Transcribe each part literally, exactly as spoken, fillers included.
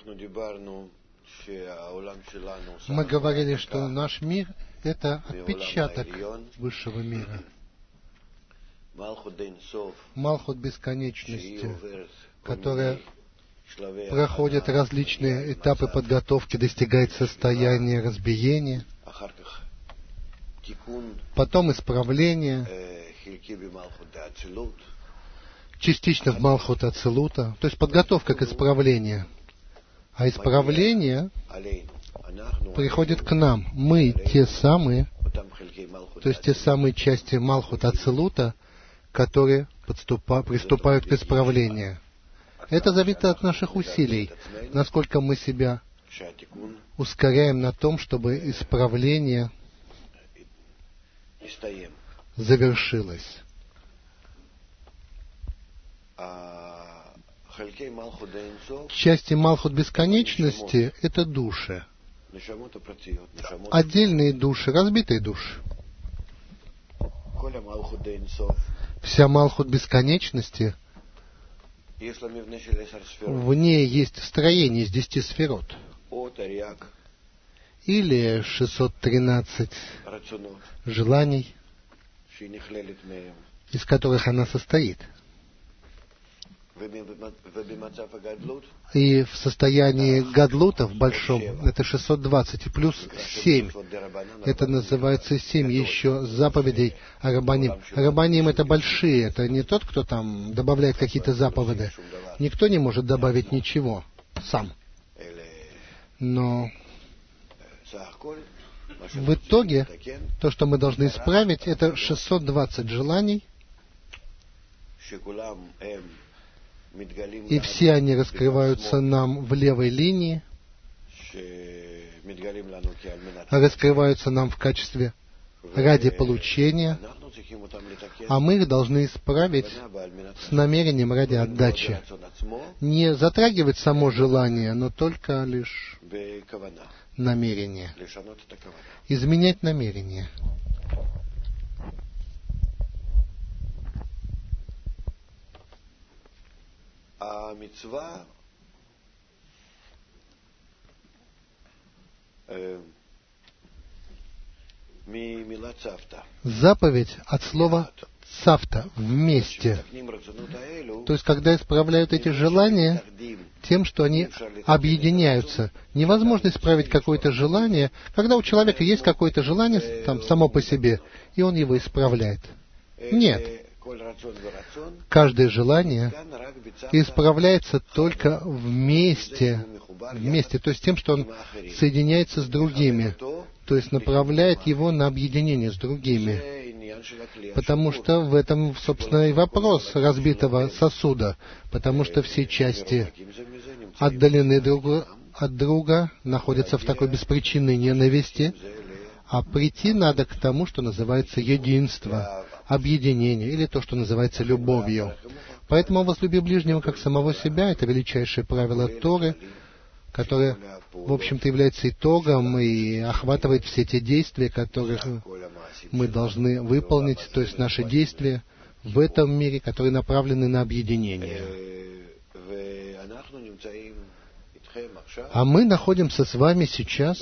Мы говорили, что наш мир — это отпечаток высшего мира. Малхут бесконечности, которая проходит различные этапы подготовки, достигает состояния разбиения, потом исправление, частично в Малхут Ацилута, то есть подготовка к исправлению. А исправление приходит к нам. Мы те самые, то есть те самые части Малхут Ацилута, которые подступа, приступают к исправлению. Это зависит от наших усилий, насколько мы себя ускоряем на том, чтобы исправление завершилось. Части Малхут бесконечности — это души. Отдельные души, разбитые души. Вся Малхут бесконечности, в ней есть строение из десяти сферот. Или шестьсот тринадцать желаний, из которых она состоит. И в состоянии гадлута, в большом, это шестьсот двадцать, и плюс семь. Это называется семь еще заповедей Рабаним. Рабаним — это большие, это не тот, кто там добавляет какие-то заповеди. Никто не может добавить ничего сам. Но в итоге, то, что мы должны исправить, это шестьсот двадцать желаний, и все они раскрываются нам в левой линии, раскрываются нам в качестве ради получения, а мы их должны исправить с намерением ради отдачи. Не затрагивать само желание, но только лишь намерение. Изменять намерение. А мицва заповедь от слова цавта, вместе. То есть, когда исправляют эти желания тем, что они объединяются. Невозможно исправить какое-то желание, когда у человека есть какое-то желание там само по себе, и он его исправляет. Нет. Каждое желание исправляется только вместе, вместе, то есть тем, что он соединяется с другими, то есть направляет его на объединение с другими. Потому что в этом, собственно, и вопрос разбитого сосуда, потому что все части отдалены друг от друга, находятся в такой беспричинной ненависти, а прийти надо к тому, что называется единство, объединение, или то, что называется любовью. Поэтому возлюби ближнего как самого себя — это величайшее правило Торы, которое, в общем-то, является итогом и охватывает все те действия, которых мы должны выполнить, то есть наши действия в этом мире, которые направлены на объединение. А мы находимся с вами сейчас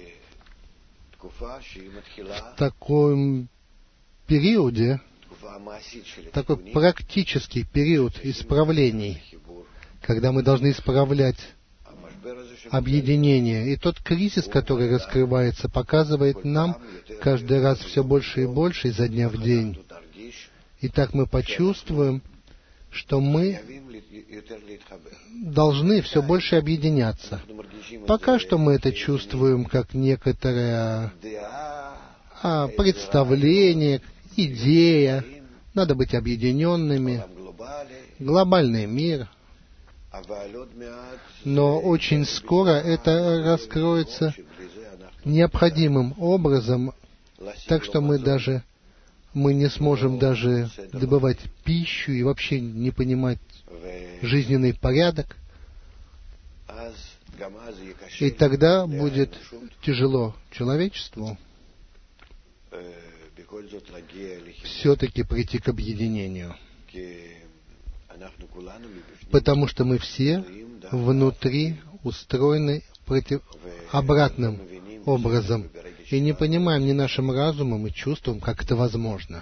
в таком периоде, такой практический период исправлений, когда мы должны исправлять объединение. И тот кризис, который раскрывается, показывает нам каждый раз все больше и больше изо дня в день. И так мы почувствуем, что мы должны все больше объединяться. Пока что мы это чувствуем как некоторое а, представление, идея. Надо быть объединенными. Глобальный мир. Но очень скоро это раскроется необходимым образом, так что мы даже мы не сможем даже добывать пищу и вообще не понимать жизненный порядок. И тогда будет тяжело человечеству все-таки прийти к объединению. Потому что мы все внутри устроены против... обратным образом, и не понимаем ни нашим разумом и чувством, как это возможно.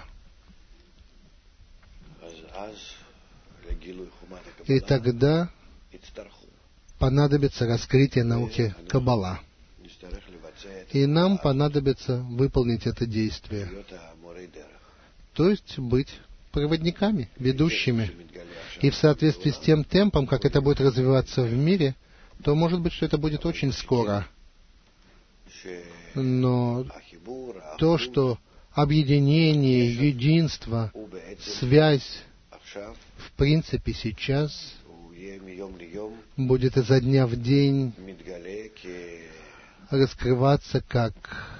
И тогда понадобится раскрытие науки Каббала. И нам понадобится выполнить это действие. То есть быть проводниками, ведущими. И в соответствии с тем темпом, как это будет развиваться в мире, то может быть, что это будет очень скоро. Но то, что объединение, единство, связь, в принципе, сейчас будет изо дня в день раскрываться как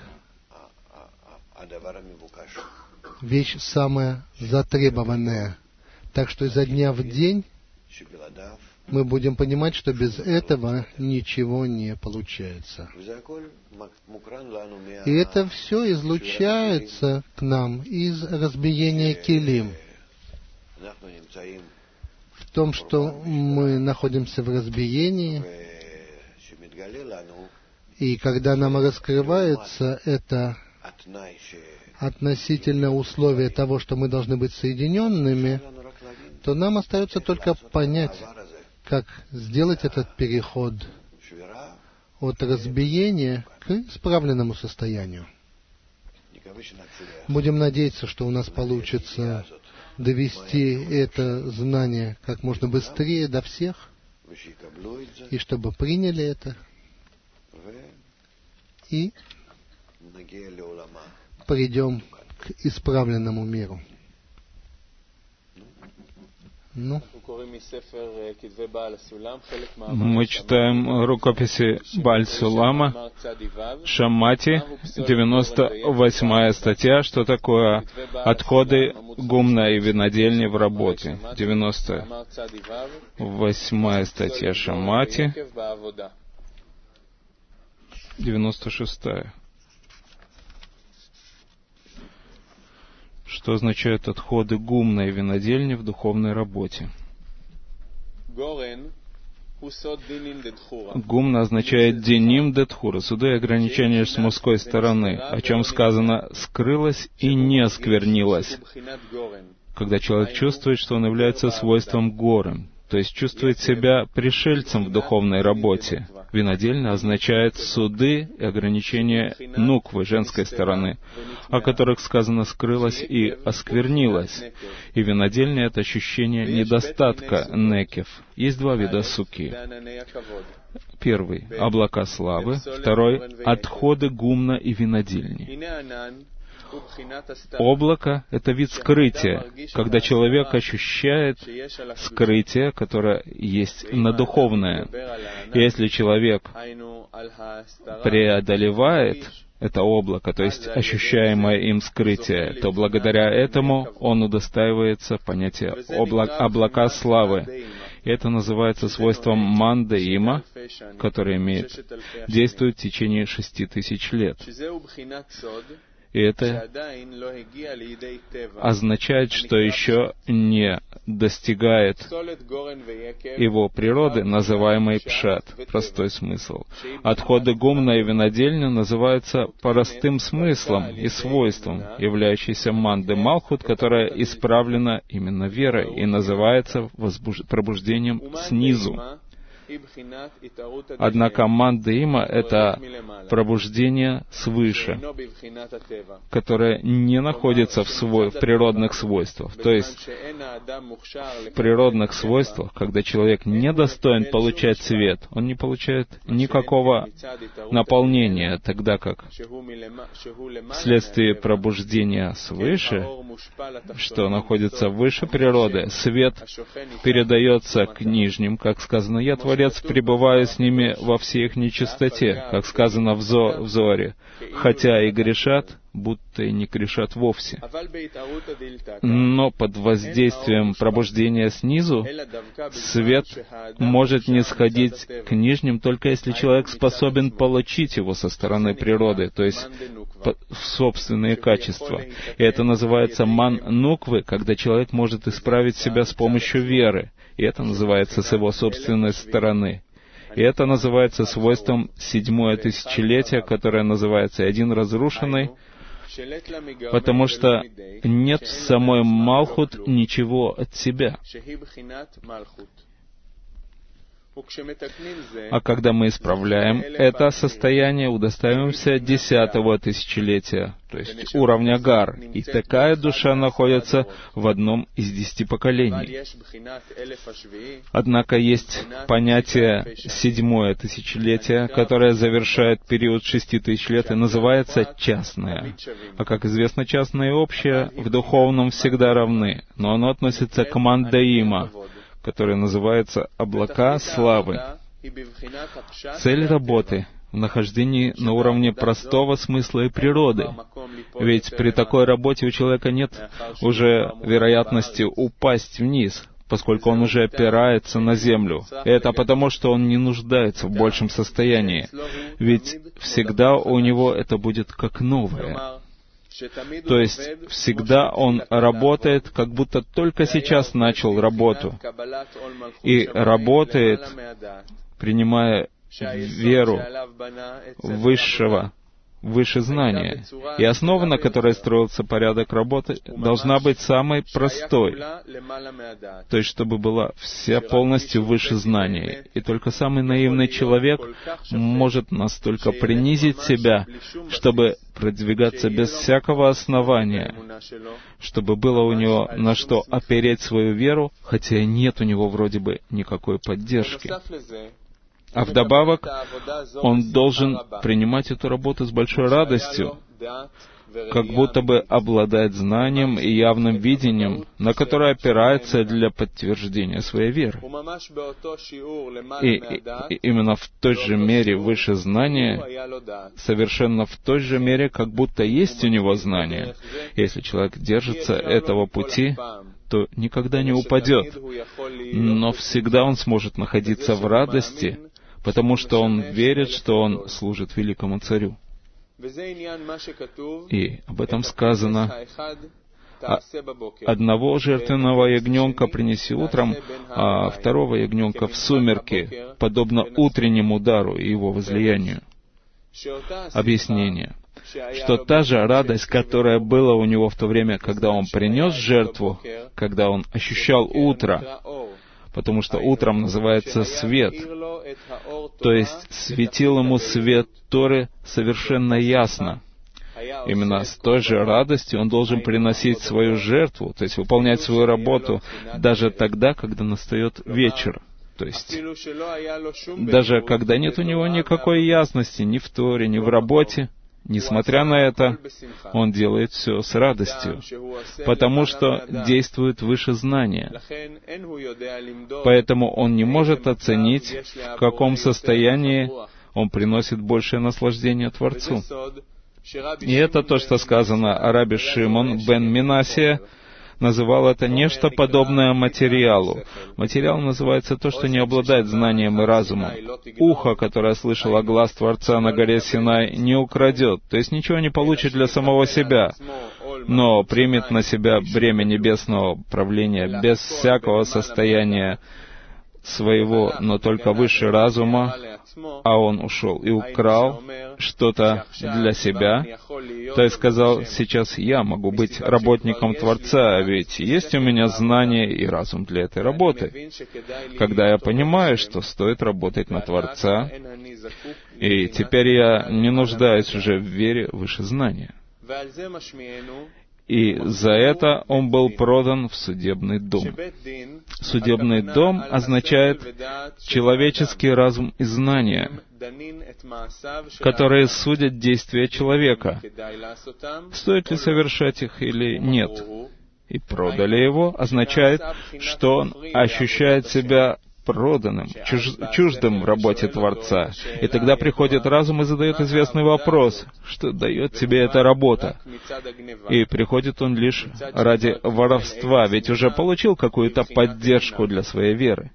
вещь самая затребованная. Так что изо дня в день мы будем понимать, что без этого ничего не получается. И это все излучается к нам из разбиения килим. В том, что мы находимся в разбиении, и когда нам раскрывается это относительно условия того, что мы должны быть соединенными, то нам остается только понять, как сделать этот переход от разбиения к исправленному состоянию. Будем надеяться, что у нас получится довести это знание как можно быстрее до всех, и чтобы приняли это, и придем к исправленному миру. Ну. Мы читаем рукописи Бааль-Сулама, Шамати, девяносто восьмая статья, что такое отходы гумна и винодельни в работе. девяносто восьмая статья Шамати, девяносто шестая. Что означают отходы гумна и винодельни в духовной работе? Гумна означает деним дедхура, суды и ограничения с мужской стороны, о чем сказано «скрылось и не осквернилось», когда человек чувствует, что он является свойством горем, то есть чувствует себя пришельцем в духовной работе. Винодельня означает суды и ограничения нуквы, женской стороны, о которых сказано «скрылось и осквернилось». И винодельня — это ощущение недостатка некев. Есть два вида суки. Первый — облака славы. Второй — отходы гумна и винодельни. Облако — это вид скрытия, когда человек ощущает скрытие, которое есть на духовное. И если человек преодолевает это облако, то есть ощущаемое им скрытие, то благодаря этому он удостаивается понятия облак, облака славы. И это называется свойством манда-има, которое имеет, действует в течение шести тысяч лет. И это означает, что еще не достигает его природы, называемой пшат, простой смысл. Отходы гумна и винодельни называются простым смыслом и свойством, являющейся манды Малхут, которая исправлена именно верой и называется возбуж... пробуждением снизу. Однако манда има — это пробуждение свыше, которое не находится в, свой, в природных свойствах. То есть в природных свойствах, когда человек не достоин получать свет, он не получает никакого наполнения, тогда как вследствие пробуждения свыше, что находится выше природы, свет передается к нижним, как сказано, «Я творец, пребываю с ними во всей их нечистоте», как сказано в, Зо, в Зоре, «хотя и грешат, будто и не грешат вовсе». Но под воздействием пробуждения снизу свет может не сходить к нижним, только если человек способен получить его со стороны природы, то есть в собственные качества. И это называется ман-нуквы, когда человек может исправить себя с помощью веры. И это называется с его собственной стороны. И это называется свойством седьмое тысячелетие, которое называется «один разрушенный», потому что нет в самой Малхут ничего от себя. А когда мы исправляем это состояние, удостаиваемся десятого тысячелетия, то есть уровня Гар, и такая душа находится в одном из десяти поколений. Однако есть понятие седьмое тысячелетие, которое завершает период шести тысяч лет и называется частное. А как известно, частное и общее в духовном всегда равны, но оно относится к Мандаима, который называется «облака славы». Цель работы в нахождении на уровне простого смысла и природы. Ведь при такой работе у человека нет уже вероятности упасть вниз, поскольку он уже опирается на землю. И это потому, что он не нуждается в большем состоянии. Ведь всегда у него это будет как новое. То есть всегда он работает, как будто только сейчас начал работу. И работает, принимая веру высшего, выше знания. И основа, на которой строился порядок работы, должна быть самой простой. То есть, чтобы была вся полностью выше знания. И только самый наивный человек может настолько принизить себя, чтобы продвигаться без всякого основания, чтобы было у него на что опереть свою веру, хотя нет у него вроде бы никакой поддержки. А вдобавок, он должен принимать эту работу с большой радостью, как будто бы обладать знанием и явным видением, на которое опирается для подтверждения своей веры. И, и, и именно в той же мере выше знания, совершенно в той же мере, как будто есть у него знание. Если человек держится этого пути, то никогда не упадет, но всегда он сможет находиться в радости, потому что он верит, что он служит великому царю. И об этом сказано: одного жертвенного ягненка принеси утром, а второго ягненка в сумерки, подобно утреннему удару и его возлиянию. Объяснение, что та же радость, которая была у него в то время, когда он принес жертву, когда он ощущал утро, потому что утром называется свет, то есть светил ему свет Торы совершенно ясно. Именно с той же радостью он должен приносить свою жертву, то есть выполнять свою работу, даже тогда, когда настает вечер. То есть, даже когда нет у него никакой ясности ни в Торе, ни в работе, несмотря на это, он делает все с радостью, потому что действует выше знания. Поэтому он не может оценить, в каком состоянии он приносит большее наслаждение Творцу. И это то, что сказано о Раби Шимон бен Минасия, называл это нечто подобное материалу. Материал называется то, что не обладает знанием и разумом. Ухо, которое слышало глас Творца на горе Синай, не украдет, то есть ничего не получит для самого себя, но примет на себя бремя небесного правления без всякого состояния своего, но только выше разума, а он ушел и украл что-то для себя, то есть сказал: сейчас я могу быть работником Творца, ведь есть у меня знание и разум для этой работы. Когда я понимаю, что стоит работать на Творца, и теперь я не нуждаюсь уже в вере выше знания. И за это он был продан в судебный дом. Судебный дом означает человеческий разум и знания, которые судят действия человека, стоит ли совершать их или нет. И продали его означает, что он ощущает себя проданным, чуж, чуждым в работе Творца. И тогда приходит разум и задает известный вопрос: что дает тебе эта работа? И приходит он лишь ради воровства, ведь уже получил какую-то поддержку для своей веры.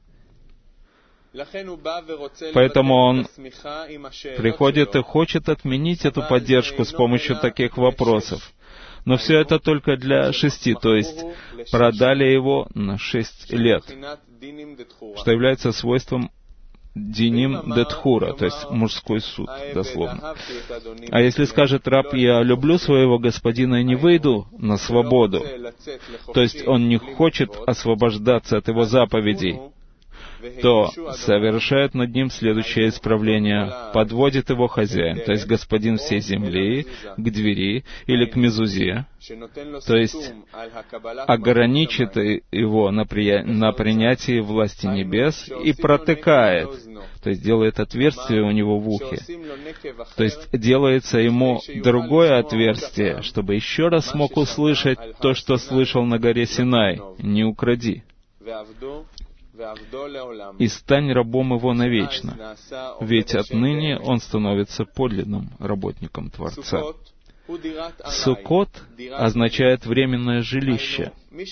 Поэтому он приходит и хочет отменить эту поддержку с помощью таких вопросов. Но все это только для шести, то есть продали его на шесть лет, что является свойством диним детхура, то есть мужской суд, дословно. А если скажет раб: «Я люблю своего господина и не выйду на свободу», то есть он не хочет освобождаться от его заповедей, то совершает над ним следующее исправление. Подводит его хозяин, то есть господин всей земли, к двери или к мезузе, то есть ограничит его на, при... на принятии власти небес и протыкает, то есть делает отверстие у него в ухе. То есть делается ему другое отверстие, чтобы еще раз смог услышать то, что слышал на горе Синай: «Не укради». И стань рабом его навечно, ведь отныне он становится подлинным работником Творца. Суккот означает временное жилище,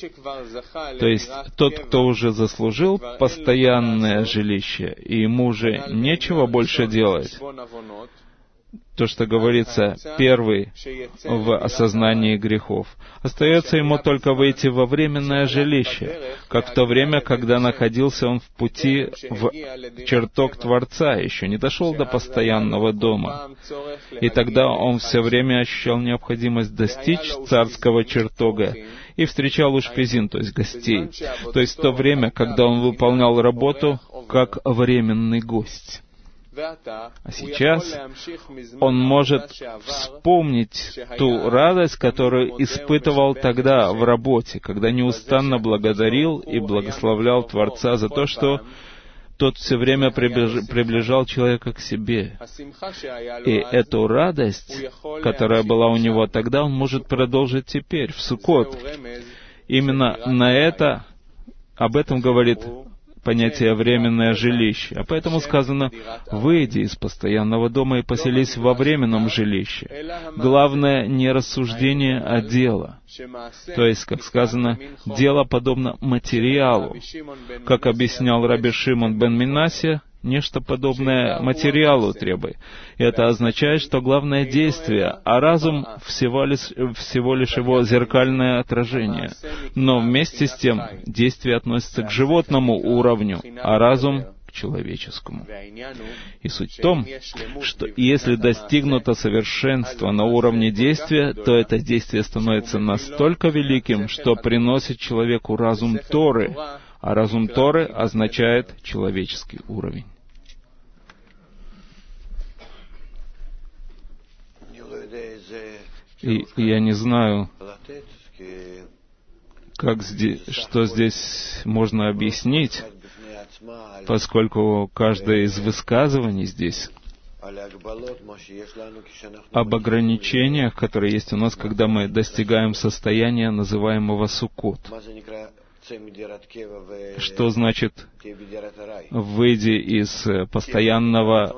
то есть тот, кто уже заслужил постоянное жилище, и ему уже нечего больше делать. То, что говорится, первый в осознании грехов. Остается ему только выйти во временное жилище, как в то время, когда находился он в пути в чертог Творца, еще не дошел до постоянного дома. И тогда он все время ощущал необходимость достичь царского чертога и встречал ушпизин, то есть гостей, то есть в то время, когда он выполнял работу как временный гость. А сейчас он может вспомнить ту радость, которую испытывал тогда в работе, когда неустанно благодарил и благословлял Творца за то, что тот все время приближал человека к себе. И эту радость, которая была у него тогда, он может продолжить теперь, в Суккот. Именно на это, об этом говорит понятие «временное жилище». А поэтому сказано: «Выйди из постоянного дома и поселись во временном жилище». Главное не рассуждение, а дело. То есть, как сказано, дело подобно материалу. Как объяснял Раби Шимон бен Минасия, нечто подобное материалу требует. И это означает, что главное действие, а разум всего лишь, всего лишь его зеркальное отражение. Но вместе с тем действие относится к животному уровню, а разум к человеческому. И суть в том, что если достигнуто совершенство на уровне действия, то это действие становится настолько великим, что приносит человеку разум Торы, а разум Торы означает человеческий уровень. И я не знаю, как здесь, что здесь можно объяснить, поскольку каждое из высказываний здесь об ограничениях, которые есть у нас, когда мы достигаем состояния, называемого Суккот. Что значит «выйди из постоянного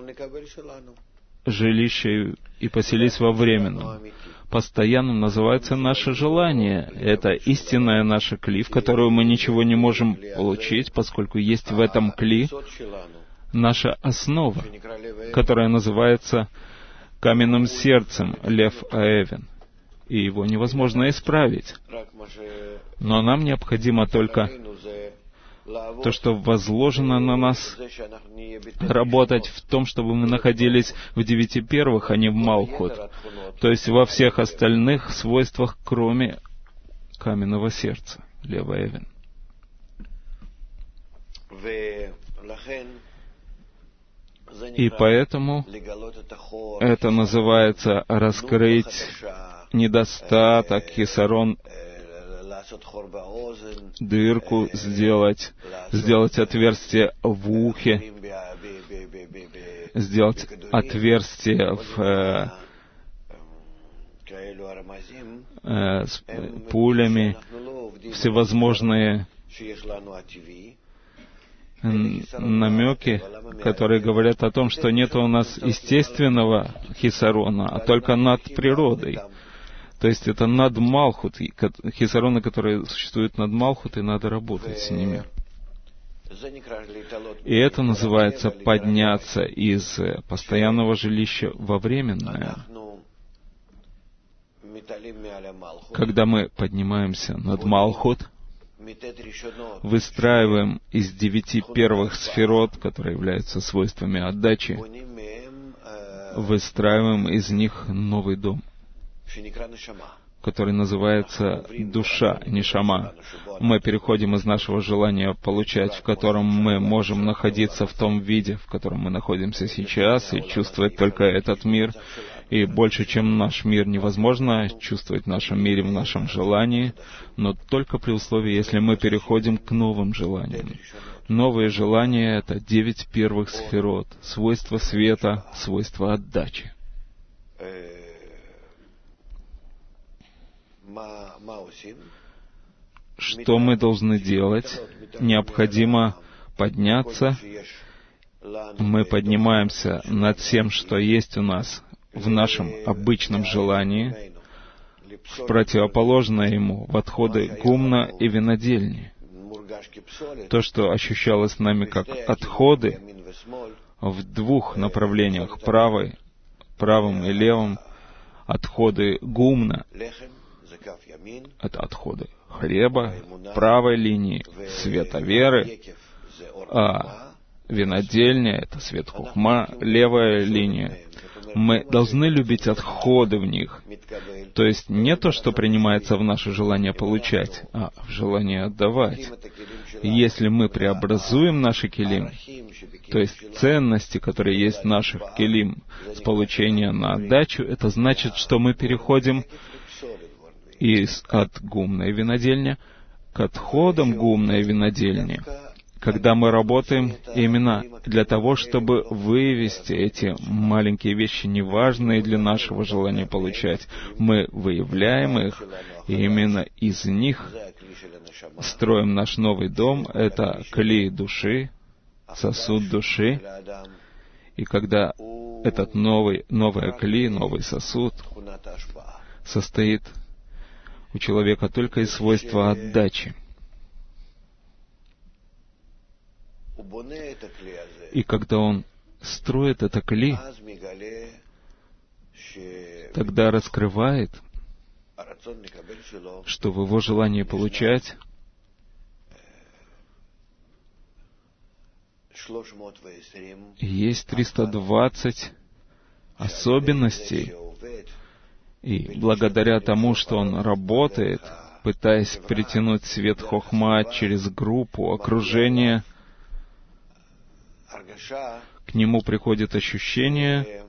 жилища и поселись во временном»? Постоянным называется наше желание. Это истинная наша кли, в которую мы ничего не можем получить, поскольку есть в этом кли наша основа, которая называется каменным сердцем, лев Аэвен. И его невозможно исправить. Но нам необходимо только то, что возложено на нас, работать в том, чтобы мы находились в девяти первых, а не в Малхут, то есть во всех остальных свойствах, кроме каменного сердца, лева Эвен. И поэтому это называется раскрыть недостаток, хисарон, дырку сделать, сделать отверстие в ухе, сделать отверстие в, э, э, с пулями, всевозможные намеки, которые говорят о том, что нет у нас естественного хисарона, а только над природой. То есть это над Малхут, хисароны, которые существуют над Малхут, и надо работать с ними. И это называется подняться из постоянного жилища во временное. Когда мы поднимаемся над Малхут, выстраиваем из девяти первых сферот, которые являются свойствами отдачи, выстраиваем из них новый дом, который называется душа, нишама. Мы переходим из нашего желания получать, в котором мы можем находиться в том виде, в котором мы находимся сейчас, и чувствовать только этот мир. И больше, чем наш мир, невозможно чувствовать в нашем мире, в нашем желании, но только при условии, если мы переходим к новым желаниям. Новые желания — это девять первых сферот, свойства света, свойства отдачи. Что мы должны делать? Необходимо подняться. Мы поднимаемся над всем, что есть у нас в нашем обычном желании, в противоположное ему, в отходы гумна и винодельни. То, что ощущалось нами как отходы в двух направлениях, правой, правым и левым, отходы гумна — это отходы хлеба, правой линии света веры, а винодельня — это свет хухма, левая линия. Мы должны любить отходы в них. То есть не то, что принимается в наше желание получать, а в желание отдавать. Если мы преобразуем наши келим, то есть ценности, которые есть в наших келим, с получения на отдачу, это значит, что мы переходим из от гумной винодельни к отходам гумной винодельни, когда мы работаем именно для того, чтобы вывести эти маленькие вещи, неважные для нашего желания получать. Мы выявляем их, и именно из них строим наш новый дом. Это кли души, сосуд души. И когда этот новый, новая кли, новый сосуд состоит у человека только из свойства отдачи, и когда он строит это кли, тогда раскрывает, что в его желании получать есть триста двадцать особенностей, и благодаря тому, что он работает, пытаясь притянуть свет хохма через группу, окружение, к нему приходит ощущение,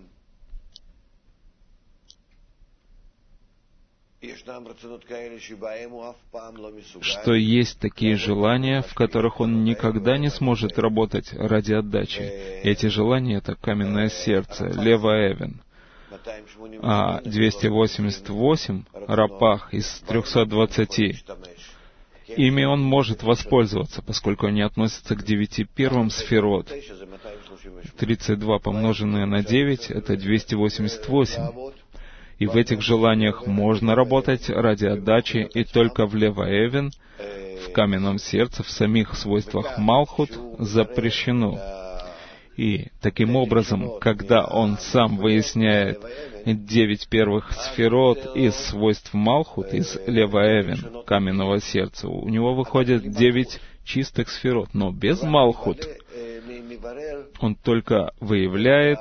что есть такие желания, в которых он никогда не сможет работать ради отдачи. Эти желания — это каменное сердце, лева эвен. А двести восемьдесят восемь рапах из трехсот двадцати, ими он может воспользоваться, поскольку они относятся к девяти первым сферот. тридцать два помноженное на девять — это двести восемьдесят восемь. И в этих желаниях можно работать ради отдачи, и только в лева эвен, в каменном сердце, в самих свойствах малхут запрещено. И таким образом, когда он сам выясняет девять первых сферот из свойств малхут, из лева эвен, каменного сердца, у него выходит девять чистых сферот, но без малхут. Он только выявляет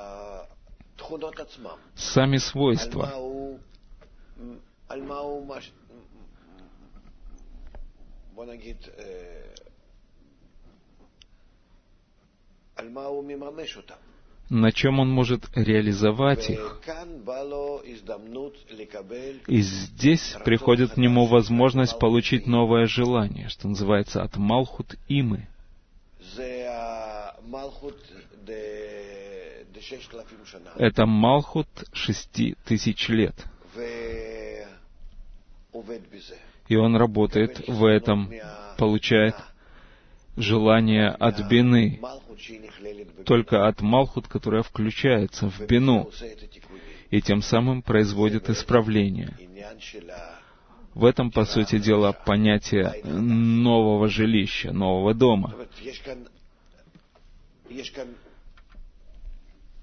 сами свойства. На чем он может реализовать их. И здесь приходит к нему возможность получить новое желание, что называется от малхут имы. Это малхут шести тысяч лет. И он работает в этом, получает желание от бины, только от малхут, которая включается в бину, и тем самым производит исправление. В этом, по сути дела, понятие нового жилища, нового дома.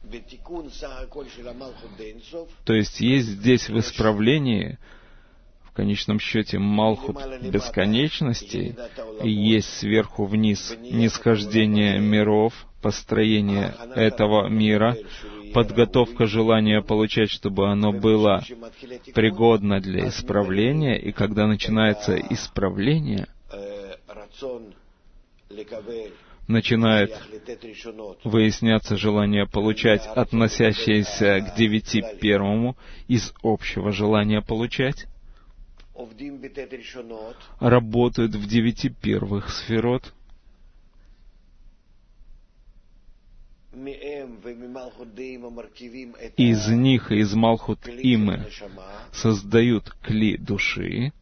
То есть есть здесь в исправлении, В конечном счете, Малхут бесконечности есть сверху вниз нисхождение миров, построение этого мира, подготовка желания получать, чтобы оно было пригодно для исправления, и когда начинается исправление, начинает выясняться желание получать, относящееся к девяти первому из общего желания получать, работают в девяти первых сферот, из них и из Малхут Имы создают кли души,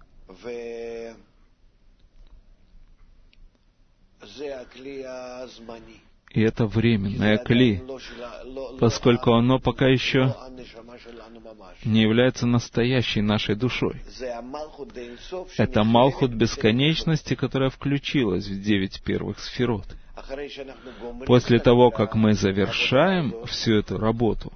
и это временное кли, поскольку оно пока еще не является настоящей нашей душой. Это Малхут бесконечности, которая включилась в девять первых сферот. После того, как мы завершаем всю эту работу,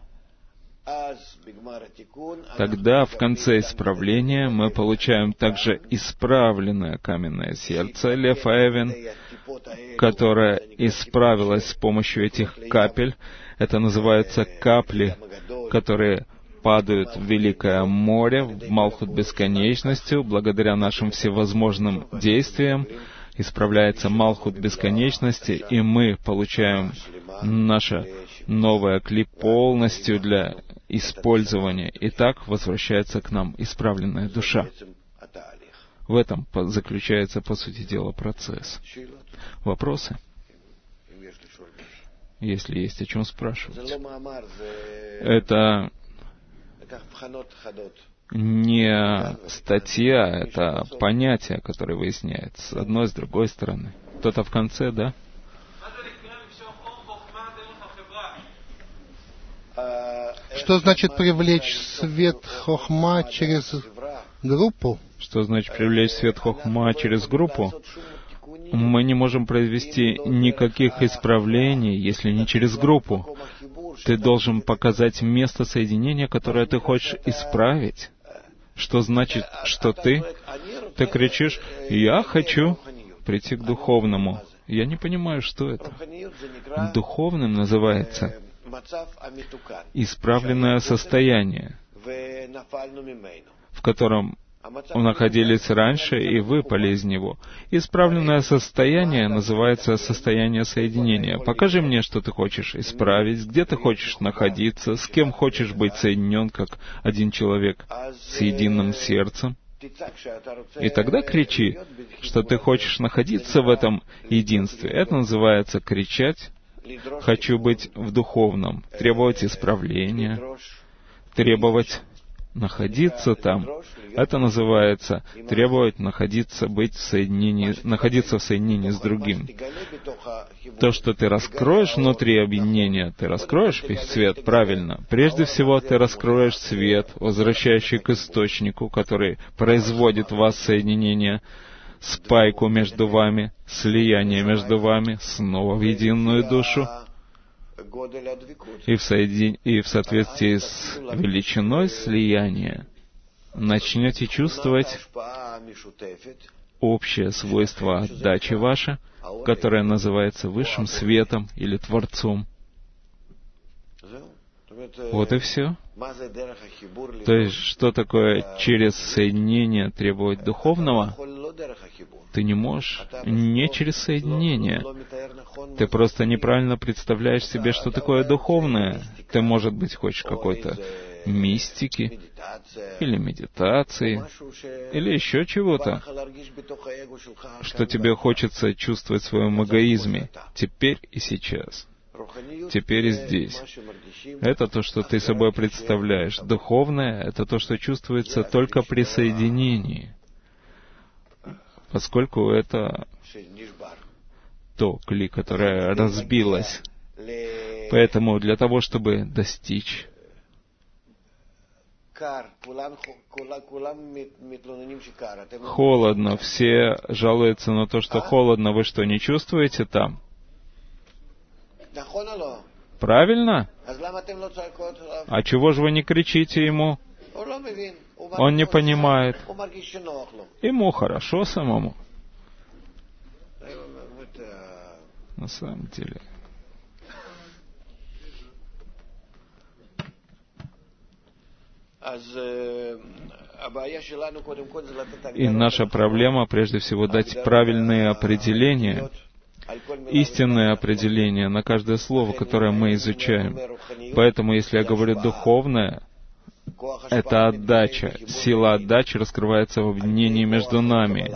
тогда в конце исправления мы получаем также исправленное каменное сердце, Лев Эвен, которое исправилось с помощью этих капель. Это называется капли, которые падают в Великое море, в Малхут бесконечностью, благодаря нашим всевозможным действиям. Исправляется Малхут бесконечности, и мы получаем наше новое кли полностью для использования. И так возвращается к нам исправленная душа. В этом заключается, по сути дела, процесс. Вопросы? Если есть о чем спрашивать. Это не статья, это понятие, которое выясняется с одной, с другой стороны. Кто-то в конце, да? Что значит привлечь свет Хохма через группу? Что значит привлечь свет Хохма через группу? Мы не можем произвести никаких исправлений, если не через группу. Ты должен показать место соединения, которое ты хочешь исправить. Что значит, что ты? Ты кричишь: «Я хочу прийти к духовному». Я не понимаю, что это. Духовным называется исправленное состояние, в котором находились раньше и выпали из него. Исправленное состояние называется состояние соединения. Покажи мне, что ты хочешь исправить, где ты хочешь находиться, с кем хочешь быть соединен, как один человек с единым сердцем. И тогда кричи, что ты хочешь находиться в этом единстве. Это называется кричать: «Хочу быть в духовном», требовать исправления, требовать находиться там. Это называется требовать находиться, быть в соединении, находиться в соединении с другим. То, что ты раскроешь внутри объединения, ты раскроешь свет, правильно. Прежде всего, ты раскроешь свет, возвращающий к источнику, который производит в вас соединение, спайку между вами, слияние между вами, снова в единую душу. И в, соедин... и в соответствии с величиной слияния начнете чувствовать общее свойство отдачи ваше, которое называется высшим светом или Творцом. Вот и все. То есть, что такое через соединение требовать духовного? Ты не можешь не через соединение. Ты просто неправильно представляешь себе, что такое духовное. Ты, может быть, хочешь какой-то мистики, или медитации, или еще чего-то, что тебе хочется чувствовать в своем эгоизме теперь и сейчас, теперь и здесь. Это то, что ты собой представляешь. Духовное — это то, что чувствуется только при соединении, поскольку это то кли, которое разбилось. Поэтому для того, чтобы достичь, холодно, все жалуются на то, что холодно. Вы что, не чувствуете там? Правильно? А чего же вы не кричите ему? Он не понимает. Ему хорошо самому. На самом деле. И наша проблема, прежде всего, дать правильные определения, истинное определение на каждое слово, которое мы изучаем. Поэтому, если я говорю «духовное», это отдача. Сила отдачи раскрывается в объединении между нами.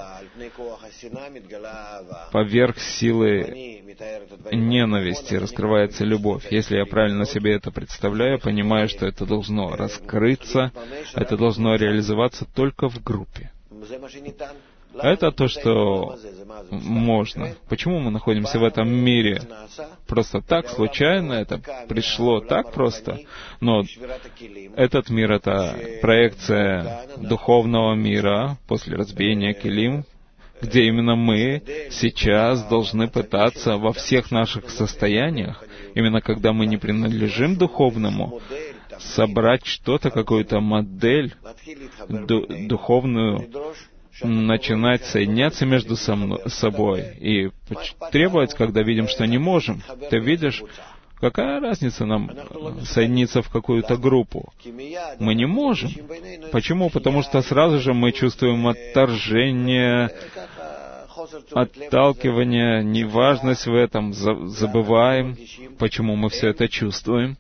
Поверх силы ненависти раскрывается любовь. Если я правильно себе это представляю, я понимаю, что это должно раскрыться, это должно реализоваться только в группе. Это то, что можно. Почему мы находимся в этом мире? Просто так, случайно, это пришло так просто. Но этот мир — это проекция духовного мира после разбиения килим, где именно мы сейчас должны пытаться во всех наших состояниях, именно когда мы не принадлежим духовному, собрать что-то, какую-то модель ду- духовную, начинать соединяться между собой и требовать, когда видим, что не можем. Ты видишь, какая разница нам соединиться в какую-то группу? Мы не можем. Почему? Потому что сразу же мы чувствуем отторжение, отталкивание, неважность в этом, забываем, почему мы все это чувствуем.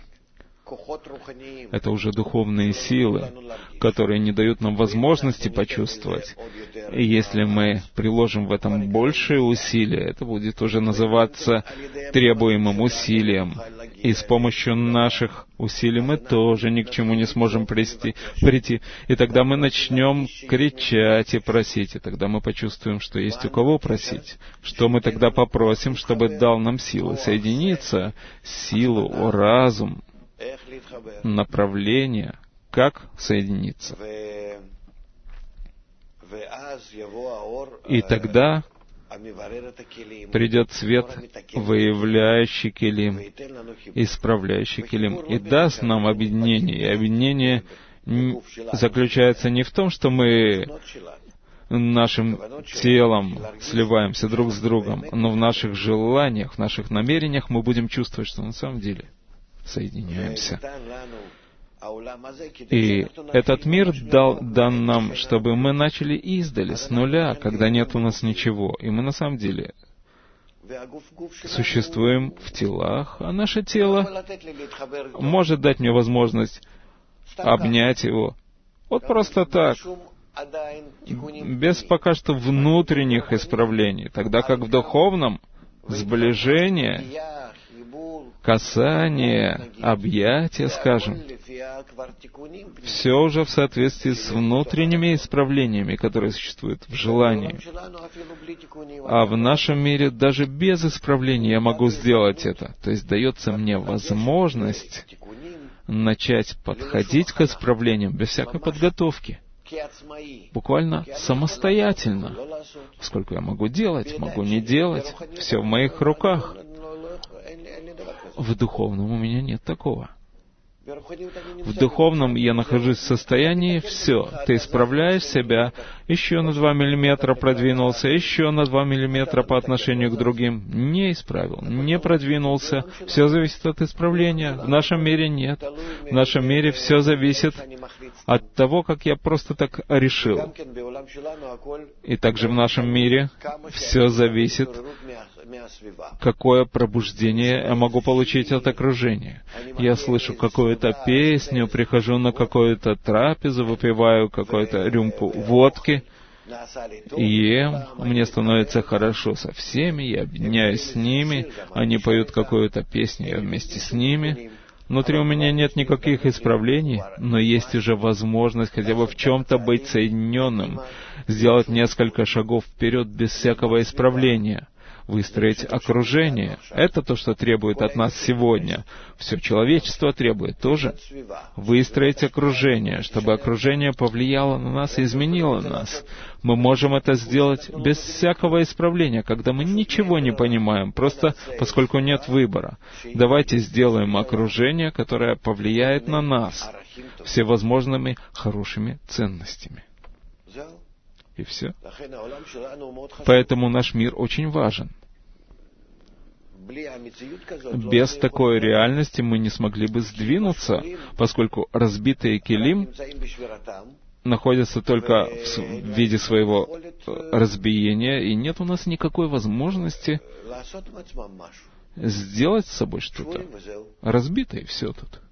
Это уже духовные силы, которые не дают нам возможности почувствовать. И если мы приложим в этом большие усилия, это будет уже называться требуемым усилием. И с помощью наших усилий мы тоже ни к чему не сможем прийти. прийти. И тогда мы начнем кричать и просить. И тогда мы почувствуем, что есть у кого просить. Что мы тогда попросим, чтобы дал нам силы соединиться, силу, разум, направление, как соединиться. И тогда придет свет, выявляющий килим, исправляющий килим, и даст нам объединение. И объединение заключается не в том, что мы нашим телом сливаемся друг с другом, но в наших желаниях, в наших намерениях мы будем чувствовать, что на самом деле соединяемся. И этот мир дал, дан нам, чтобы мы начали издали, с нуля, когда нет у нас ничего. И мы на самом деле существуем в телах, а наше тело может дать мне возможность обнять его. Вот просто так, без пока что внутренних исправлений. Тогда как в духовном сближение, касание, объятие, скажем, все уже в соответствии с внутренними исправлениями, которые существуют в желании. А в нашем мире даже без исправлений я могу сделать это. То есть дается мне возможность начать подходить к исправлениям без всякой подготовки. Буквально самостоятельно. Поскольку я могу делать, могу не делать, все в моих руках. В духовном у меня нет такого. В духовном я нахожусь в состоянии, все, ты исправляешь себя, еще на два миллиметра продвинулся, еще на два миллиметра по отношению к другим, не исправил, не продвинулся, все зависит от исправления. В нашем мире нет. В нашем мире все зависит от того, как я просто так решил. И также в нашем мире все зависит, какое пробуждение я могу получить от окружения. Я слышу какую-то песню, прихожу на какую-то трапезу, выпиваю какую-то рюмку водки, ем, мне становится хорошо со всеми, я объединяюсь с ними, они поют какую-то песню, я вместе с ними. Внутри у меня нет никаких исправлений, но есть уже возможность хотя бы в чем-то быть соединенным, сделать несколько шагов вперед без всякого исправления. выстроить окружение. Это то, что требует от нас сегодня. Все человечество требует тоже выстроить окружение, чтобы окружение повлияло на нас и изменило нас. Мы можем это сделать без всякого исправления, когда мы ничего не понимаем, просто поскольку нет выбора. Давайте сделаем окружение, которое повлияет на нас всевозможными хорошими ценностями. И все. Поэтому наш мир очень важен. Без такой реальности мы не смогли бы сдвинуться, поскольку разбитые килим находятся только в виде своего разбиения, и нет у нас никакой возможности сделать с собой что-то. Разбито, и все тут.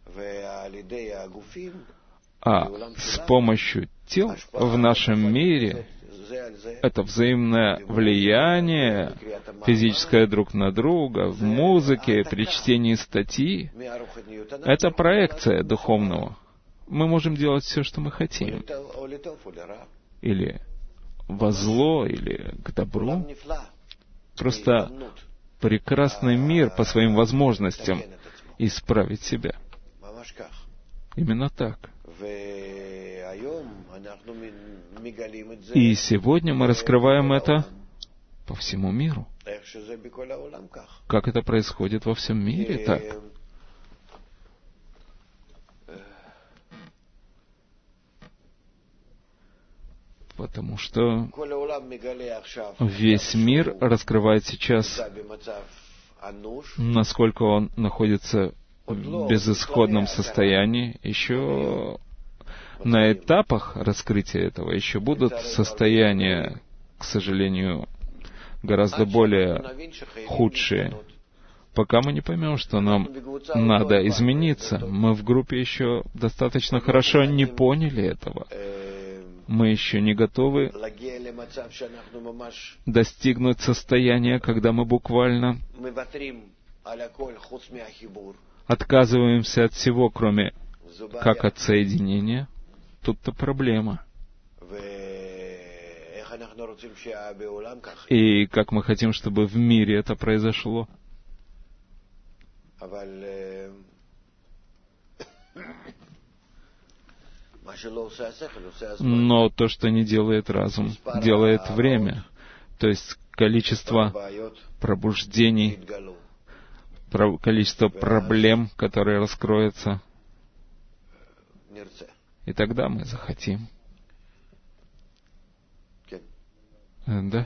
А с помощью тел в нашем мире это взаимное влияние физическое друг на друга, в музыке, при чтении статьи, это проекция духовного. Мы можем делать все, что мы хотим. Или во зло, или к добру. Просто прекрасный мир по своим возможностям исправить себя. Именно так. И сегодня мы раскрываем это по всему миру. Как это происходит во всем мире, так? Потому что весь мир раскрывает сейчас, насколько он находится в безысходном состоянии. Еще на этапах раскрытия этого еще будут состояния, к сожалению, гораздо более худшие. Пока мы не поймем, что нам надо измениться, мы в группе еще достаточно хорошо не поняли этого. Мы еще не готовы достигнуть состояния, когда мы буквально отказываемся от всего, кроме как от соединения. Тут-то проблема. И как мы хотим, чтобы в мире это произошло. Но то, что не делает разум, делает время. То есть количество пробуждений, количество проблем, которые раскроются. И тогда мы захотим. Да?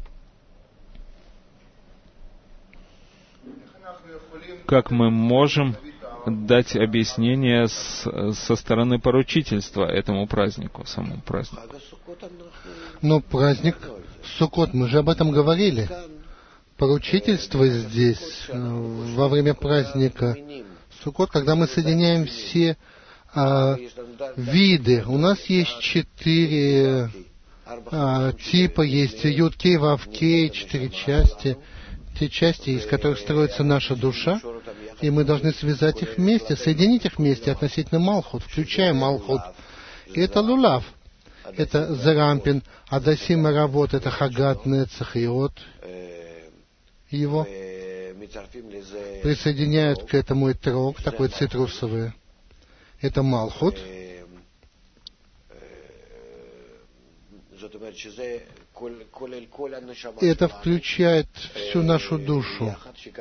Как мы можем дать объяснение с, со стороны поручительства этому празднику, самому празднику? Ну, праздник Суккот, мы же об этом говорили. Поручительство здесь, во время праздника Суккот, когда мы соединяем все а, виды. У нас есть четыре а, типа, есть Юд-Кей, Вав-Кей, четыре части. Те части, из которых строится наша душа, и мы должны связать их вместе, соединить их вместе относительно Малхут, включая Малхут. И это Лулав, это Зарампин, Адасим Аравот, это Хагат, Нецах и От. Его присоединяют к этому Этрог, такой цитрусовый. Это Малхут. Это включает всю нашу душу.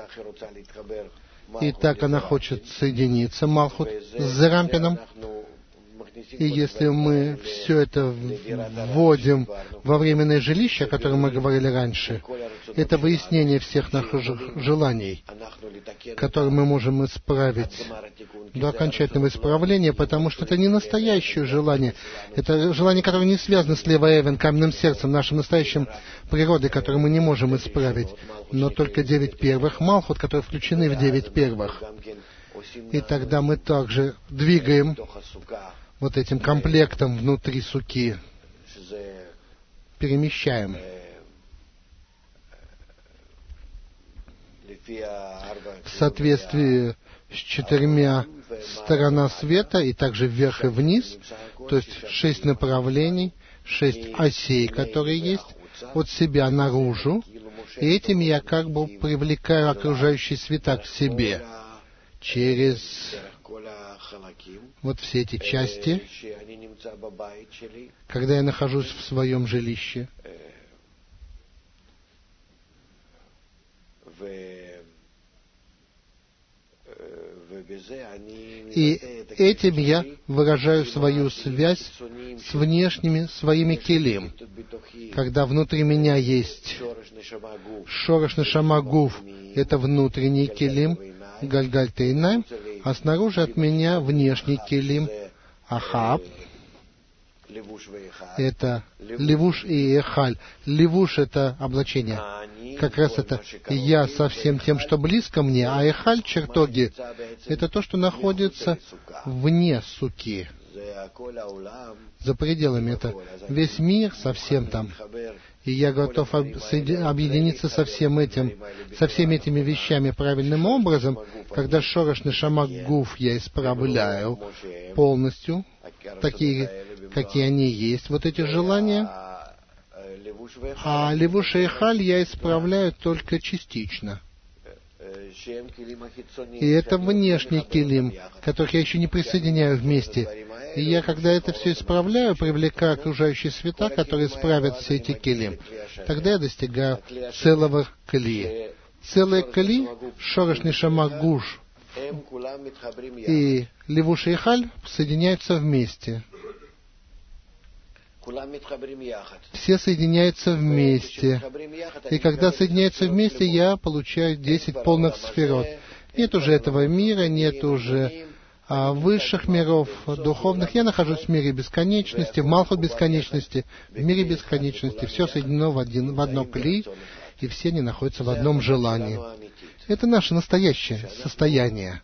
И так она хочет соединиться, Малхут, с Зарампином. И если мы все это вводим во временное жилище, о котором мы говорили раньше, это выяснение всех наших желаний, которые мы можем исправить до окончательного исправления, потому что это не настоящее желание. Это желание, которое не связано с Лева-Эвен, каменным сердцем, нашим настоящим природой, которую мы не можем исправить. Но только девять первых Малхут, которые включены в девять первых. И тогда мы также двигаем вот этим комплектом внутри суки, перемещаем. В соответствии с четырьмя сторона света, и также вверх и вниз, то есть шесть направлений, шесть осей, которые есть, от себя наружу, И этим я как бы привлекаю окружающие света к себе через вот все эти части, когда я нахожусь в своем жилище. И этим я выражаю свою связь с внешними своими келим. Когда внутри меня есть шорош нешама гуф, это внутренний келим, гальгаль тейнайм, а снаружи от меня внешний келим, ахаб, это левуш и эхаль. Левуш — это облачение. Как раз это я со всем тем, что близко мне, а эхаль, чертоги, это то, что находится вне суки, за пределами. Это весь мир совсем там. И я готов объединиться со всем этим, со всеми этими вещами правильным образом, когда шорош нешама гуф я исправляю полностью, такие, какие они есть, вот эти желания, а левуш и эхаль я исправляю только частично. И это внешний килим, которых я еще не присоединяю вместе. И я, когда это все исправляю, привлекаю окружающие света, которые исправят все эти килим, тогда я достигаю целого кли. Целый кли, шорош нешама гуш и левуш и эхаль соединяются вместе. Все соединяются вместе. И когда соединяются вместе, я получаю десять полных сферот. Нет уже этого мира, нет уже а, высших миров, духовных. Я нахожусь в мире бесконечности, в Малхут бесконечности, в мире бесконечности. Все соединено в, один, в одно кли, и все они находятся в одном желании. Это наше настоящее состояние.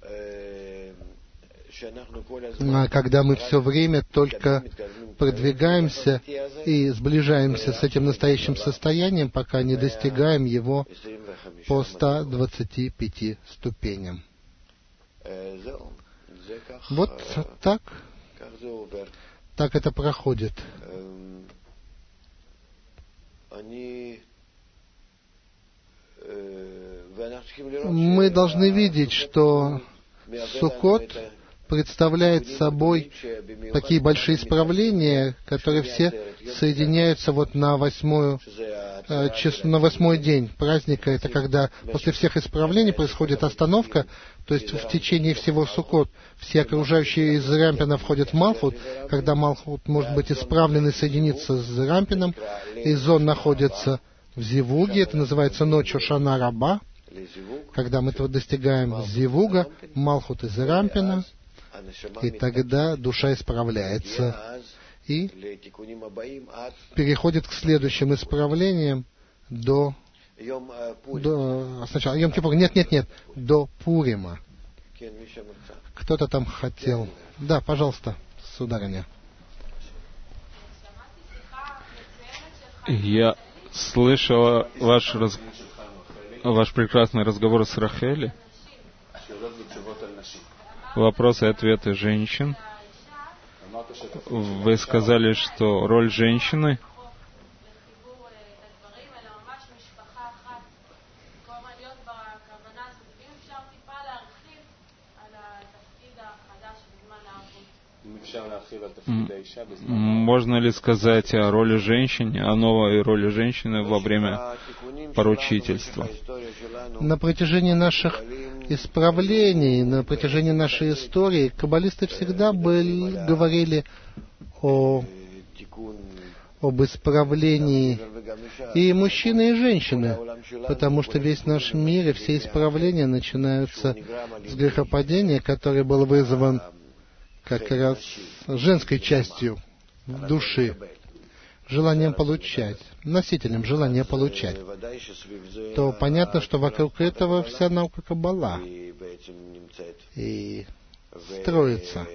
Когда мы все время только продвигаемся и сближаемся с этим настоящим состоянием, пока не достигаем его по ста двадцати пяти ступеням. Вот так, так это проходит. Мы должны видеть, что Суккот представляет собой такие большие исправления, которые все соединяются вот на восьмую, э, час, на восьмой день праздника. Это когда после всех исправлений происходит остановка, то есть в течение всего Суккот все окружающие из Рампина входят в Малхут. Когда Малхут может быть исправлен и соединиться с Рампином, и Зон находится в Зивуге, это называется ночь Ошана Раба. Когда мы этого достигаем Зивуга, Малхут из Рампина, и тогда душа исправляется и переходит к следующим исправлениям до, до сначала Йом-Кипур, нет, нет, нет, до Пурима. Кто-то там хотел. Да, пожалуйста, сударыня. Я слышала ваш, раз... ваш прекрасный разговор с Рахели. Вопросы и ответы женщин. Вы сказали, что роль женщины можно ли сказать о роли женщины, о новой роли женщины во время поручительства? На протяжении наших исправлений, на протяжении нашей истории, каббалисты всегда были, говорили о, об исправлении и мужчины, и женщины, потому что весь наш мир и все исправления начинаются с грехопадения, который был вызван как раз женской частью души, желанием получать, носителем желания получать, то понятно, что вокруг этого вся наука Каббала и строится.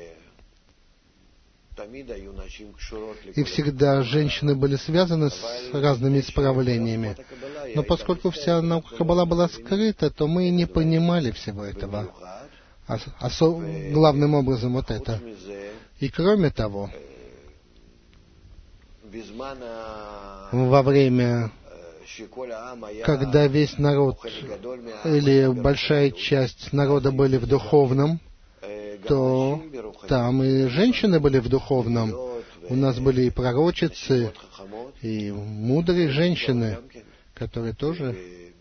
И всегда женщины были связаны с разными исправлениями. Но поскольку вся наука Каббала была скрыта, то мы не понимали всего этого. Осо- главным образом вот это. И кроме того, во время когда весь народ или большая часть народа были в духовном, то там и женщины были в духовном. У нас были и пророчицы, и мудрые женщины, которые тоже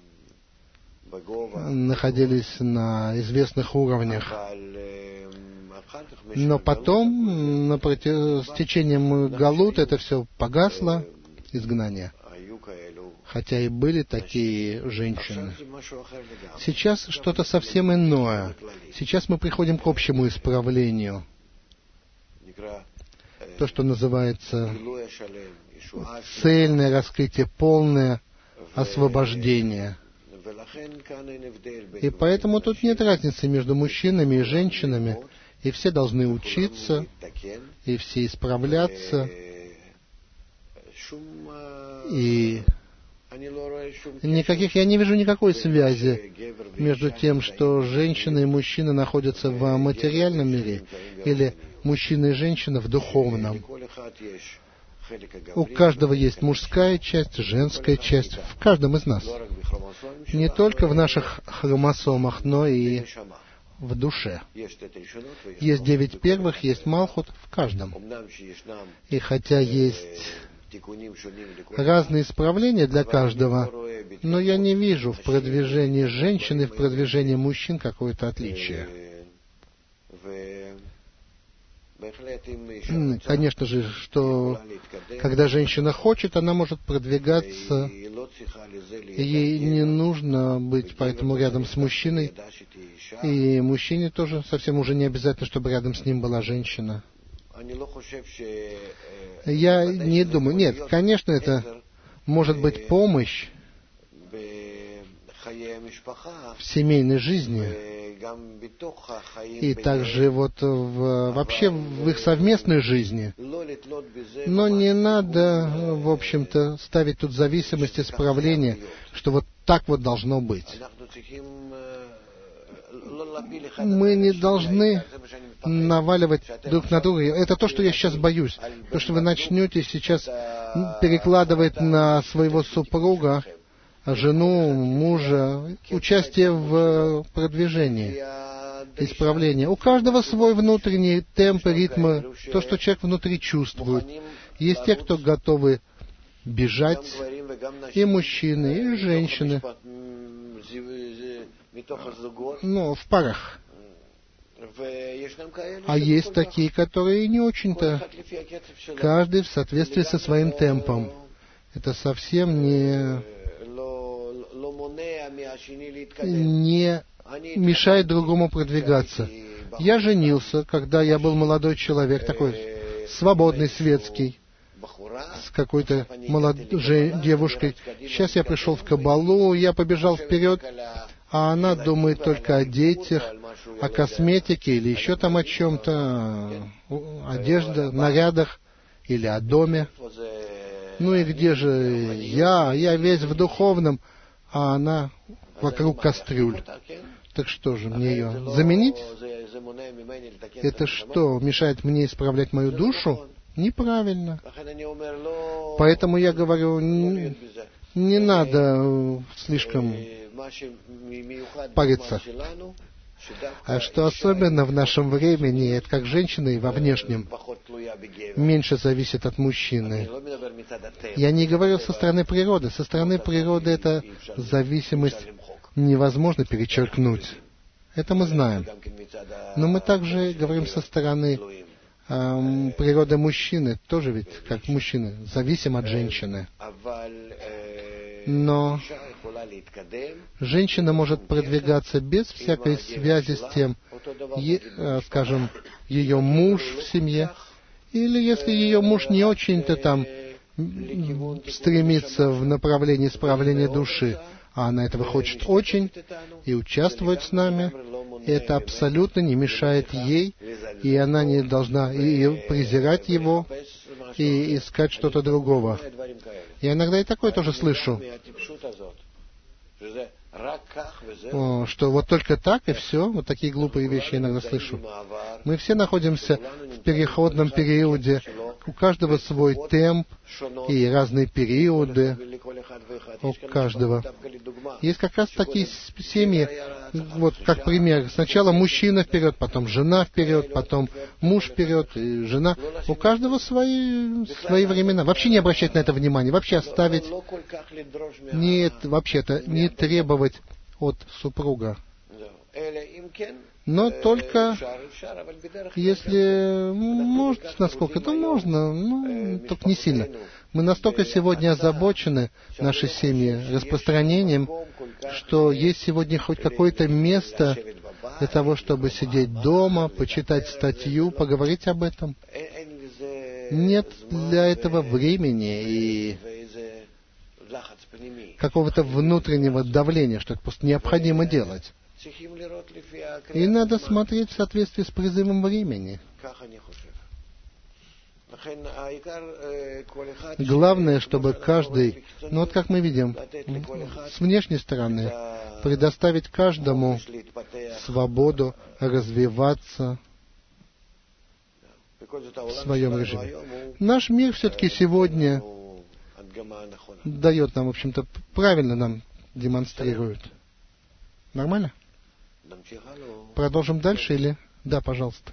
находились на известных уровнях. Но потом, на против... с течением галут, это все погасло, изгнание. Хотя и были такие женщины. Сейчас что-то совсем иное. Сейчас мы приходим к общему исправлению. То, что называется цельное раскрытие, полное освобождение. И поэтому тут нет разницы между мужчинами и женщинами. И все должны учиться, и все исправляться. И никаких, я не вижу никакой связи между тем, что женщина и мужчина находятся в материальном мире, или мужчина и женщина в духовном. У каждого есть мужская часть, женская часть, в каждом из нас. Не только в наших хромосомах, но и в душе. Есть девять первых, есть Малхут в каждом. И хотя есть разные исправления для каждого, но я не вижу в продвижении женщин и в продвижении мужчин какое-то отличие. Конечно же, что когда женщина хочет, она может продвигаться, и ей не нужно быть поэтому рядом с мужчиной, и мужчине тоже совсем уже не обязательно, чтобы рядом с ним была женщина. Я не думаю, нет, конечно, это может быть помощь в семейной жизни, и также вот в, вообще в их совместной жизни. Но не надо, в общем-то, ставить тут зависимость исправления, что вот так вот должно быть. Мы не должны наваливать друг на друга. Это то, что я сейчас боюсь. То, что вы начнете сейчас перекладывать на своего супруга, жену, мужа, участие в продвижении, исправлении. У каждого свой внутренний темп, ритм, то, что человек внутри чувствует. Есть те, кто готовы бежать, и мужчины, и женщины, ну, в парах. А есть такие, которые не очень-то, каждый в соответствии со своим темпом. Это совсем не... не мешает другому продвигаться. Я женился, когда я был молодой человек, такой свободный, светский, с какой-то молодой девушкой. Сейчас я пришел в Кабалу, я побежал вперед, а она думает только о детях, о косметике или еще там о чем-то, одежде, нарядах или о доме. Ну и где же я? Я весь в духовном, а она вокруг кастрюль. Так что же, мне ее заменить? Это что, мешает мне исправлять мою душу? Неправильно. Поэтому я говорю, не, не надо слишком париться. А что особенно в нашем времени, это как женщины во внешнем, меньше зависит от мужчины. Я не говорю со стороны природы. Со стороны природы эта зависимость невозможно перечеркнуть. Это мы знаем. Но мы также говорим со стороны эм, природы мужчины, тоже ведь, как мужчины, зависим от женщины. Но женщина может продвигаться без всякой связи с тем, е, скажем, ее муж в семье, или если ее муж не очень-то там стремится в направлении исправления души, а она этого хочет очень и участвует с нами, это абсолютно не мешает ей, и она не должна и презирать его, и искать что-то другого. Я иногда и такое тоже слышу, о, что вот только так и все, вот такие глупые вещи я иногда слышу. Мы все находимся в переходном периоде, у каждого свой темп и разные периоды, у каждого. Есть как раз такие семьи, вот как пример. Сначала мужчина вперед, потом жена вперед, потом муж вперед, и жена. У каждого свои, свои времена. Вообще не обращать на это внимания, вообще оставить, нет, вообще-то не требовать от супруга. Но только если может, насколько это можно, ну, только не сильно. Мы настолько сегодня озабочены, наши семьи, распространением, что есть сегодня хоть какое-то место для того, чтобы сидеть дома, почитать статью, поговорить об этом. Нет для этого времени и какого-то внутреннего давления, что это просто необходимо делать. И надо смотреть в соответствии с призывом времени. Главное, чтобы каждый, ну вот как мы видим, с внешней стороны, предоставить каждому свободу развиваться в своем режиме. Наш мир все-таки сегодня дает нам, в общем-то, правильно нам демонстрирует. Нормально? Продолжим дальше или... Да, пожалуйста.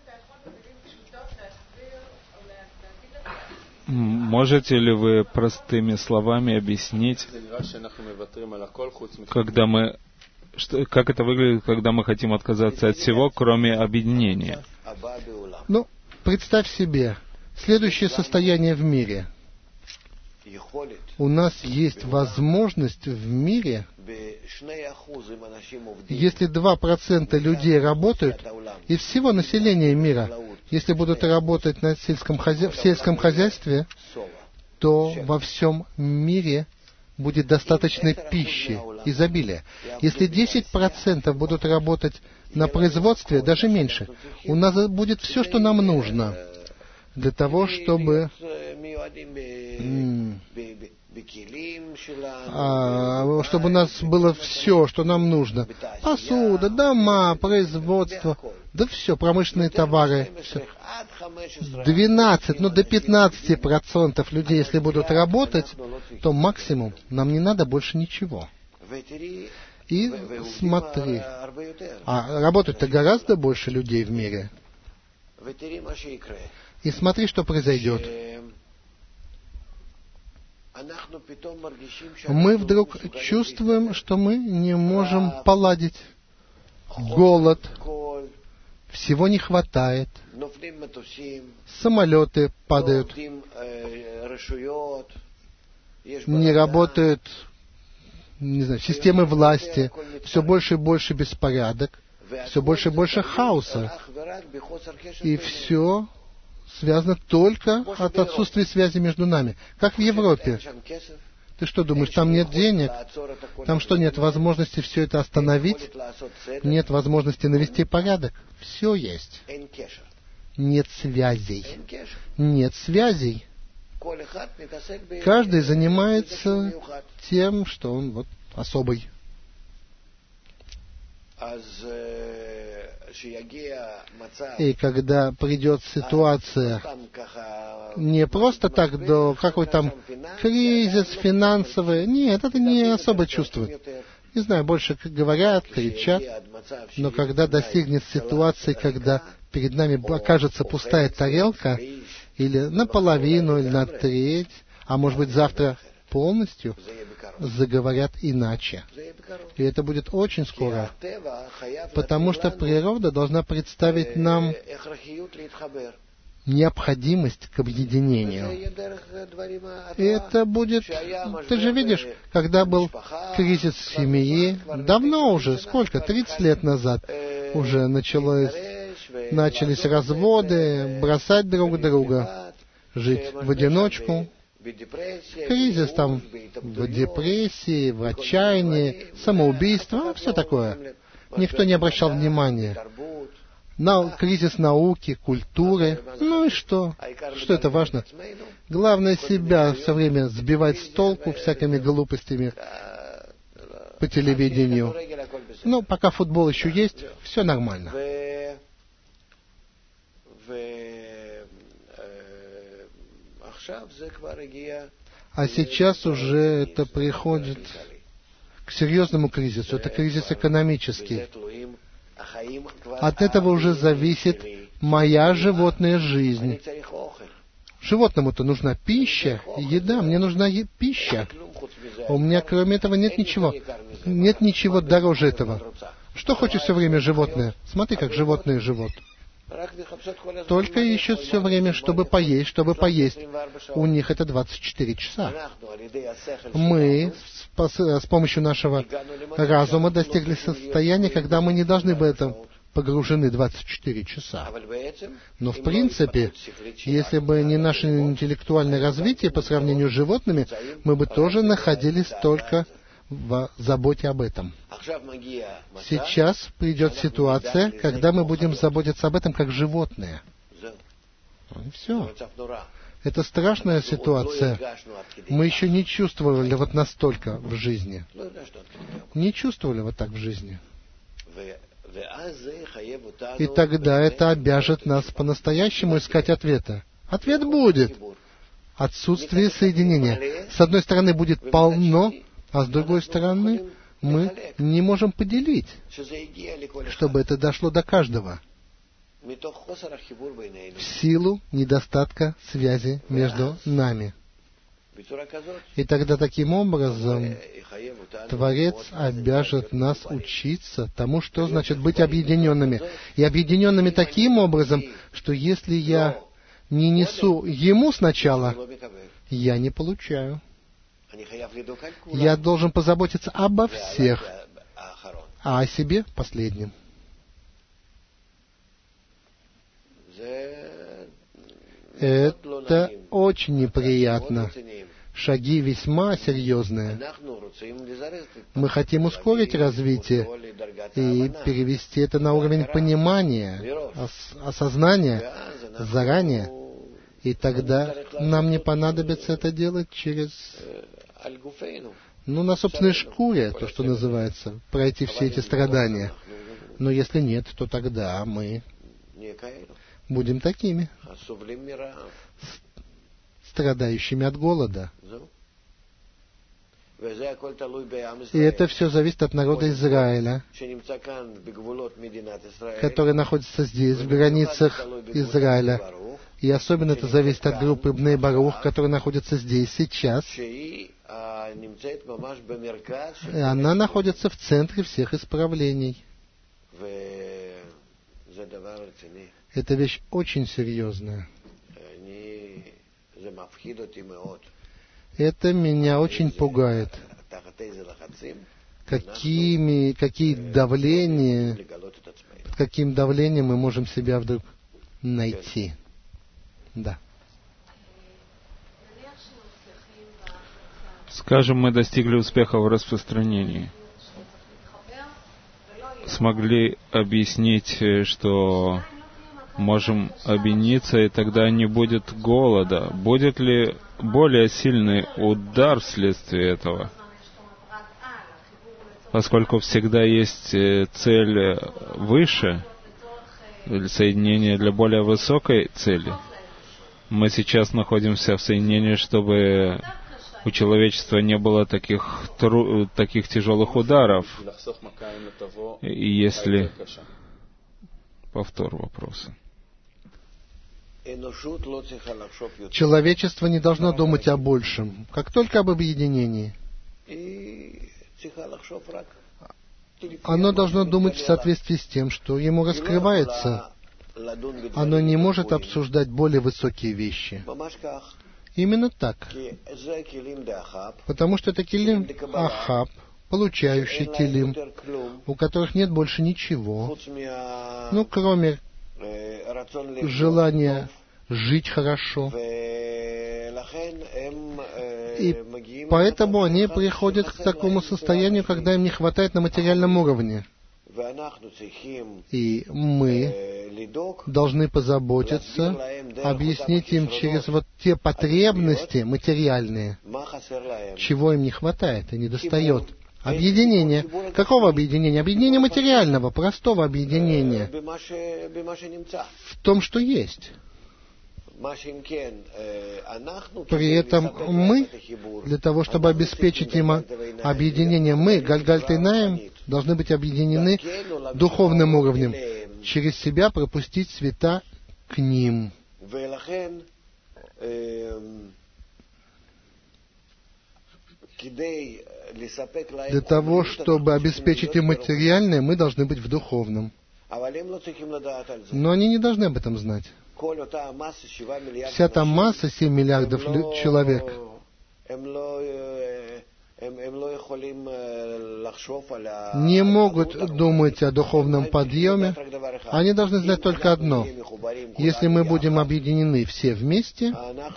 Можете ли вы простыми словами объяснить, когда мы, что, как это выглядит, когда мы хотим отказаться от всего, кроме объединения? Ну, представь себе следующее состояние в мире. У нас есть возможность в мире, если два процента людей работают, из всего населения мира, если будут работать на сельском хозя... в сельском хозяйстве, то во всем мире будет достаточно пищи, изобилия. Если десять процентов будут работать на производстве, даже меньше, у нас будет все, что нам нужно для того, чтобы а, чтобы у нас было все, что нам нужно. Посуда, дома, производство, да все, промышленные товары. Все. двенадцать, ну до пятнадцати процентов людей, если будут работать, то максимум, нам не надо больше ничего. И смотри, а работать-то гораздо больше людей в мире. И смотри, что произойдет. Мы вдруг чувствуем, что мы не можем поладить. Голод, всего не хватает, самолеты падают, не работают, не знаю, системы власти, все больше и больше беспорядок, все больше и больше хаоса. И все связано только от отсутствия связи между нами. Как в Европе. Ты что думаешь, там нет денег? Там что, нет возможности все это остановить? Нет возможности навести порядок? Все есть. Нет связей. Нет связей. Каждый занимается тем, что он вот особый. И когда придет ситуация не просто так до какой там кризис финансовый, нет, это не особо чувствуют. Не знаю, больше говорят, кричат, но когда достигнет ситуации, когда перед нами окажется пустая тарелка, или наполовину, или на треть, а может быть завтра полностью, заговорят иначе. И это будет очень скоро, потому что природа должна представить нам необходимость к объединению. И это будет... Ты же видишь, когда был кризис в семье, давно уже, сколько, тридцать лет назад, уже началось, начались разводы, бросать друг друга, жить в одиночку. Кризис там в депрессии, в отчаянии, самоубийство, все такое. Никто не обращал внимания. На кризис науки, культуры. Ну и что? Что это важно? Главное себя все время сбивать с толку всякими глупостями по телевидению. Ну, пока футбол еще есть, все нормально. А сейчас уже это приходит к серьезному кризису. Это кризис экономический. От этого уже зависит моя животная жизнь. Животному-то нужна пища, еда. Мне нужна е- пища. У меня кроме этого нет ничего. Нет ничего дороже этого. Что хочет все время животное? Смотри, как животные живут. Только ищут все время, чтобы поесть, чтобы поесть. У них это двадцать четыре часа. Мы с помощью нашего разума достигли состояния, когда мы не должны быть это погружены двадцать четыре часа. Но в принципе, если бы не наше интеллектуальное развитие по сравнению с животными, мы бы тоже находились только в заботе об этом. Сейчас придет ситуация, когда мы будем заботиться об этом как животные. И все. Это страшная ситуация. Мы еще не чувствовали вот настолько в жизни. Не чувствовали вот так в жизни. И тогда это обяжет нас по-настоящему искать ответа. Ответ будет. Отсутствие соединения. С одной стороны будет полно, а с другой стороны мы не можем поделить, чтобы это дошло до каждого. В силу недостатка связи между нами. И тогда таким образом Творец обяжет нас учиться тому, что значит быть объединенными. И объединенными таким образом, что если я не несу Ему сначала, я не получаю. Я должен позаботиться обо всех, а о себе последнем. Это очень неприятно. Шаги весьма серьезные. Мы хотим ускорить развитие и перевести это на уровень понимания, ос- осознания заранее. И тогда нам не понадобится это делать через, ну, на собственной шкуре, то, что называется, пройти все эти страдания. Но если нет, то тогда мы будем такими, страдающими от голода. И это все зависит от народа Израиля, который находится здесь, в границах Израиля. И особенно это зависит от группы Бней Барух, которая находится здесь сейчас. И она находится в центре всех исправлений. Это вещь очень серьезная. Это меня очень пугает. Какими, какие давления, под каким давлением мы можем себя вдруг найти. Да. Скажем, мы достигли успеха в распространении. Смогли объяснить, что можем объединиться, и тогда не будет голода. Будет ли более сильный удар вследствие этого? Поскольку всегда есть цель выше, соединение для более высокой цели. Мы сейчас находимся в соединении, чтобы у человечества не было таких, тру... таких тяжелых ударов. И если... Повтор вопроса. Человечество не должно думать о большем, как только об объединении. Оно должно думать в соответствии с тем, что ему раскрывается. Оно не может обсуждать более высокие вещи. Именно так. Потому что это килим Ахаб, получающий килим, у которых нет больше ничего, ну, кроме желания жить хорошо. И поэтому они приходят к такому состоянию, когда им не хватает на материальном уровне. И мы должны позаботиться, объяснить им через вот те потребности материальные, чего им не хватает и не достает. Объединение. Какого объединения? Объединение материального, простого объединения. В том, что есть. При этом мы, для того, чтобы обеспечить им объединение, мы, Гальгальтейнаим, должны быть объединены духовным уровнем, через себя пропустить света к ним. Для того, чтобы обеспечить им материальное, мы должны быть в духовном. Но они не должны об этом знать. Вся та масса, семь миллиардов человек, не могут думать о духовном подъеме. Они должны знать только одно. Если мы будем объединены все вместе,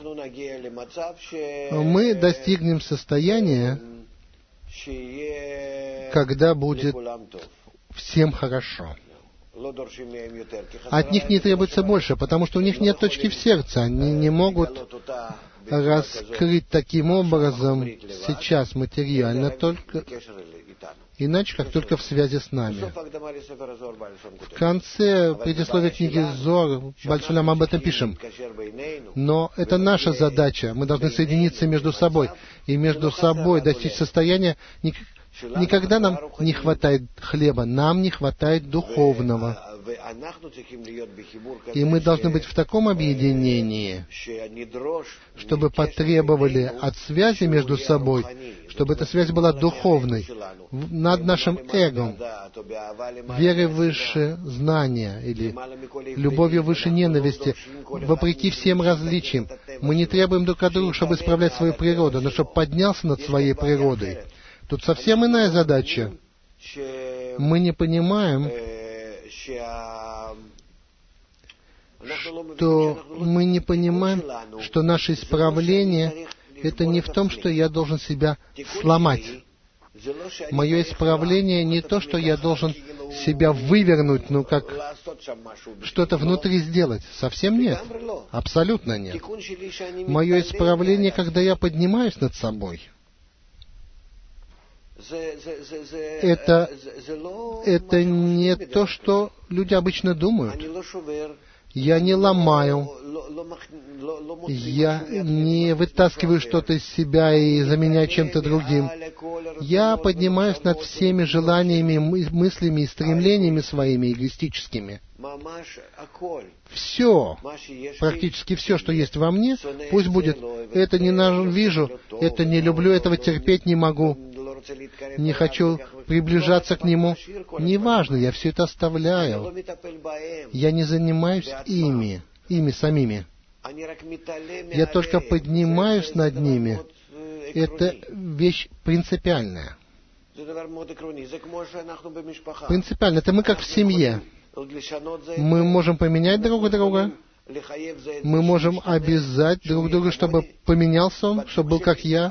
мы достигнем состояния, когда будет всем хорошо. От них не требуется больше, потому что у них нет точки в сердце. Они не могут раскрыть таким образом сейчас материально только иначе, как только в связи с нами. В конце предисловия книги Зор Бальшулям об этом пишем. Но это наша задача. Мы должны соединиться между собой. И между собой достичь состояния. Никогда нам не хватает хлеба, нам не хватает духовного. И мы должны быть в таком объединении, чтобы потребовали от связи между собой, чтобы эта связь была духовной, над нашим эго, верой выше знания или любовью выше ненависти, вопреки всем различиям. Мы не требуем друг от друга, чтобы исправлять свою природу, но чтобы поднялся над своей природой. Тут совсем иная задача. Мы не понимаем, что мы не понимаем, что наше исправление — это не в том, что я должен себя сломать. Мое исправление не то, что я должен себя вывернуть, ну как что-то внутри сделать. Совсем нет. Абсолютно нет. Мое исправление, когда я поднимаюсь над собой. Это, это не то, что люди обычно думают. Я не ломаю, я не вытаскиваю что-то из себя и заменяю чем-то другим. Я поднимаюсь над всеми желаниями, мыслями и стремлениями своими эгоистическими. Все, практически все, что есть во мне, пусть будет. Это ненавижу, это не люблю, этого терпеть не могу. Не хочу приближаться к Нему. Неважно, я все это оставляю. Я не занимаюсь ими, ими самими. Я только поднимаюсь над ними. Это вещь принципиальная. Принципиально. Это мы как в семье. Мы можем поменять друг друга. Мы можем обязать друг друга, чтобы поменялся он, чтобы был как я.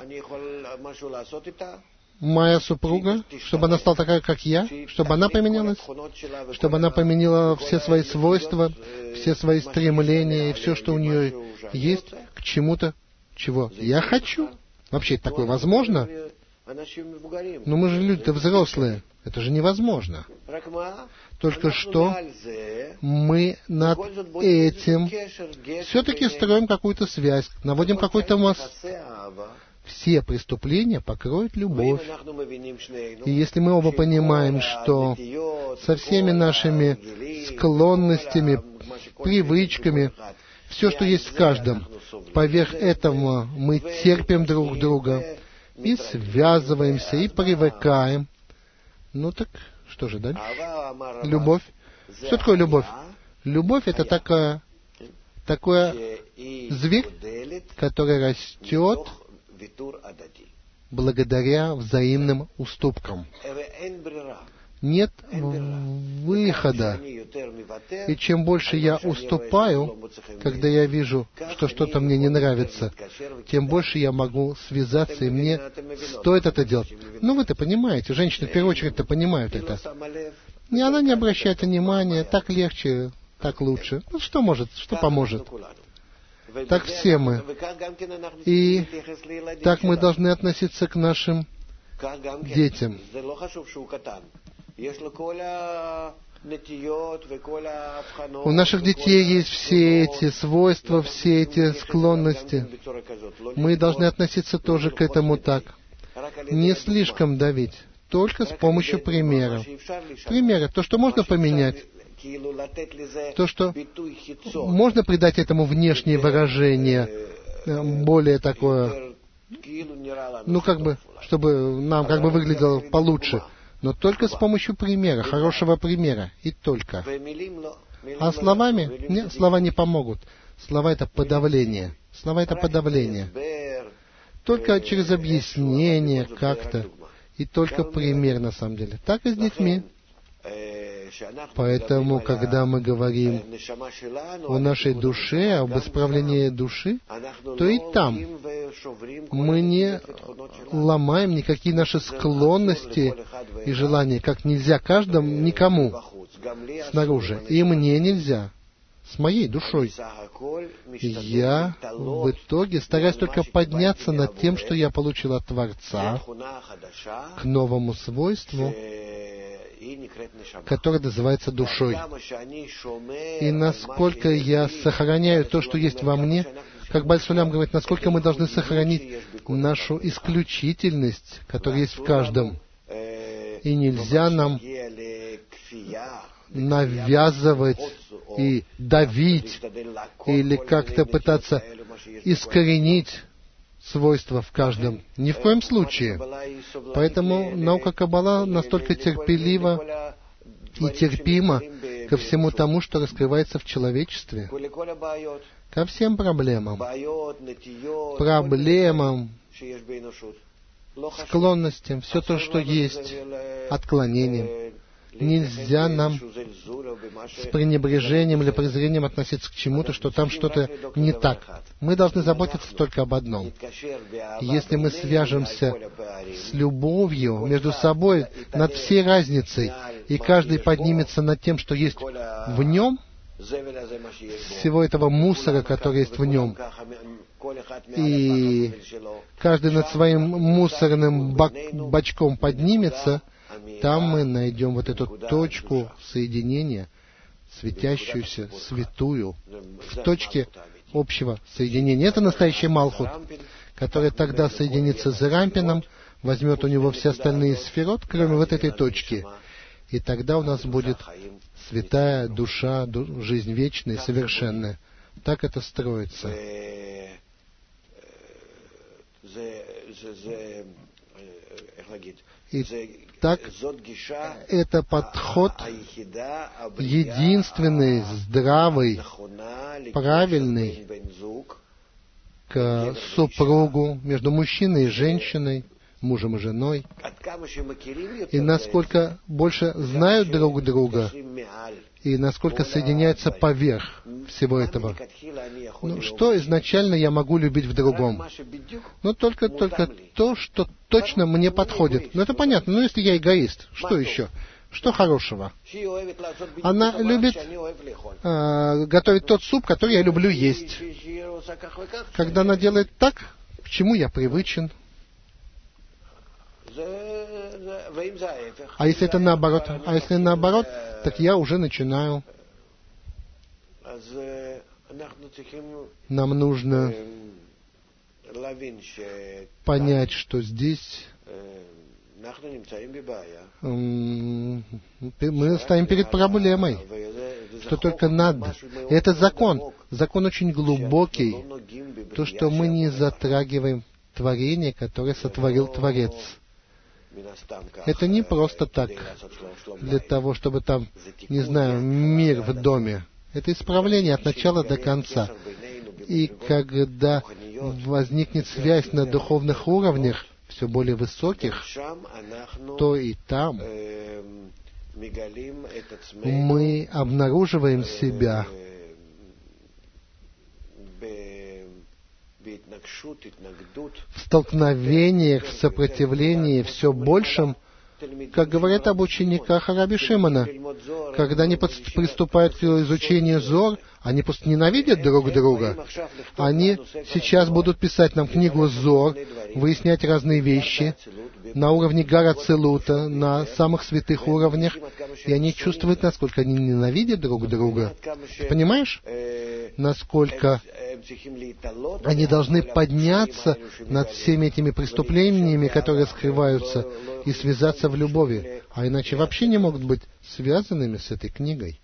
Моя супруга, чтобы она стала такая, как я, чтобы она поменялась, чтобы она поменяла все свои свойства, все свои стремления и все, что у нее есть, к чему-то, чего я хочу. Вообще это такое возможно? Но мы же люди-то взрослые. Это же невозможно. Только что мы над этим все-таки строим какую-то связь, наводим какой-то мост. Все преступления покроет любовь. И если мы оба понимаем, что со всеми нашими склонностями, привычками, все, что есть в каждом, поверх этого мы терпим друг друга и связываемся, и привыкаем. Ну так, что же дальше? Любовь. Что такое любовь? Любовь — это такая, такой зверь, который растет благодаря взаимным уступкам. Нет выхода. И чем больше я уступаю, когда я вижу, что что-то мне не нравится, тем больше я могу связаться, и мне стоит это делать. Ну, вы-то понимаете, женщины в первую очередь-то понимают это. И она не обращает внимания, так легче, так лучше. Ну, что может, что поможет? Так все мы. И так мы должны относиться к нашим детям. У наших детей есть все эти свойства, все эти склонности. Мы должны относиться тоже к этому так. Не слишком давить, только с помощью примеров. Примеры, то, что можно поменять, то, что можно придать этому внешнее выражение, более такое, ну, как бы, чтобы нам как бы выглядело получше. Но только с помощью примера, хорошего примера, и только. А словами? Нет, слова не помогут. Слова — это подавление. Слова — это подавление. Только через объяснение как-то, и только пример на самом деле. Так и с детьми. Поэтому, когда мы говорим о нашей душе, об исправлении души, то и там мы не ломаем никакие наши склонности и желания, как нельзя каждому, никому снаружи. И мне нельзя, с моей душой. Я в итоге стараюсь только подняться над тем, что я получил от Творца, к новому свойству, которое называется душой. И насколько я сохраняю то, что есть во мне, как Бааль Сулям говорит, насколько мы должны сохранить нашу исключительность, которая есть в каждом. И нельзя нам навязывать и давить, или как-то пытаться искоренить свойства в каждом. Ни в коем случае. Поэтому наука Каббала настолько терпелива и терпима ко всему тому, что раскрывается в человечестве, ко всем проблемам, проблемам, склонностям, все то, что есть, отклонениям. Нельзя нам с пренебрежением или презрением относиться к чему-то, что там что-то не так. Мы должны заботиться только об одном. Если мы свяжемся с любовью между собой над всей разницей, и каждый поднимется над тем, что есть в нем, всего этого мусора, который есть в нем, и каждый над своим мусорным бачком поднимется, там мы найдем вот эту точку соединения, светящуюся, святую, в точке общего соединения. Это настоящий Малхут, который тогда соединится с Рампином, возьмет у него все остальные сферот, кроме вот этой точки. И тогда у нас будет святая душа, жизнь вечная и совершенная. Так это строится. И так, это подход единственный, здравый, правильный к супругу, между мужчиной и женщиной, мужем и женой. И насколько больше знают друг друга, и насколько соединяются поверх всего этого. Ну, что изначально я могу любить в другом? Ну, только, только то, что точно мне подходит. Ну, это понятно. Ну, если я эгоист, что еще? Что хорошего? Она любит э, готовить тот суп, который я люблю есть. Когда она делает так, к чему я привычен. А если это наоборот? А если наоборот, так я уже начинаю. Нам нужно понять, что здесь мы стоим перед проблемой, что только надо. И это закон. Закон очень глубокий. То, что мы не затрагиваем творение, которое сотворил Творец. Это не просто так, для того, чтобы там, не знаю, мир в доме. Это исправление от начала до конца. И когда возникнет связь на духовных уровнях, все более высоких, то и там мы обнаруживаем себя в столкновениях, в сопротивлении все большем как говорят об учениках Раби Шимона. Когда они приступают к изучению Зор, они просто ненавидят друг друга. Они сейчас будут писать нам книгу Зор, выяснять разные вещи на уровне Гар Ацилута, на самых святых уровнях, и они чувствуют, насколько они ненавидят друг друга. Ты понимаешь, насколько они должны подняться над всеми этими преступлениями, которые скрываются, и связаться в любови, а иначе вообще не могут быть связанными с этой книгой.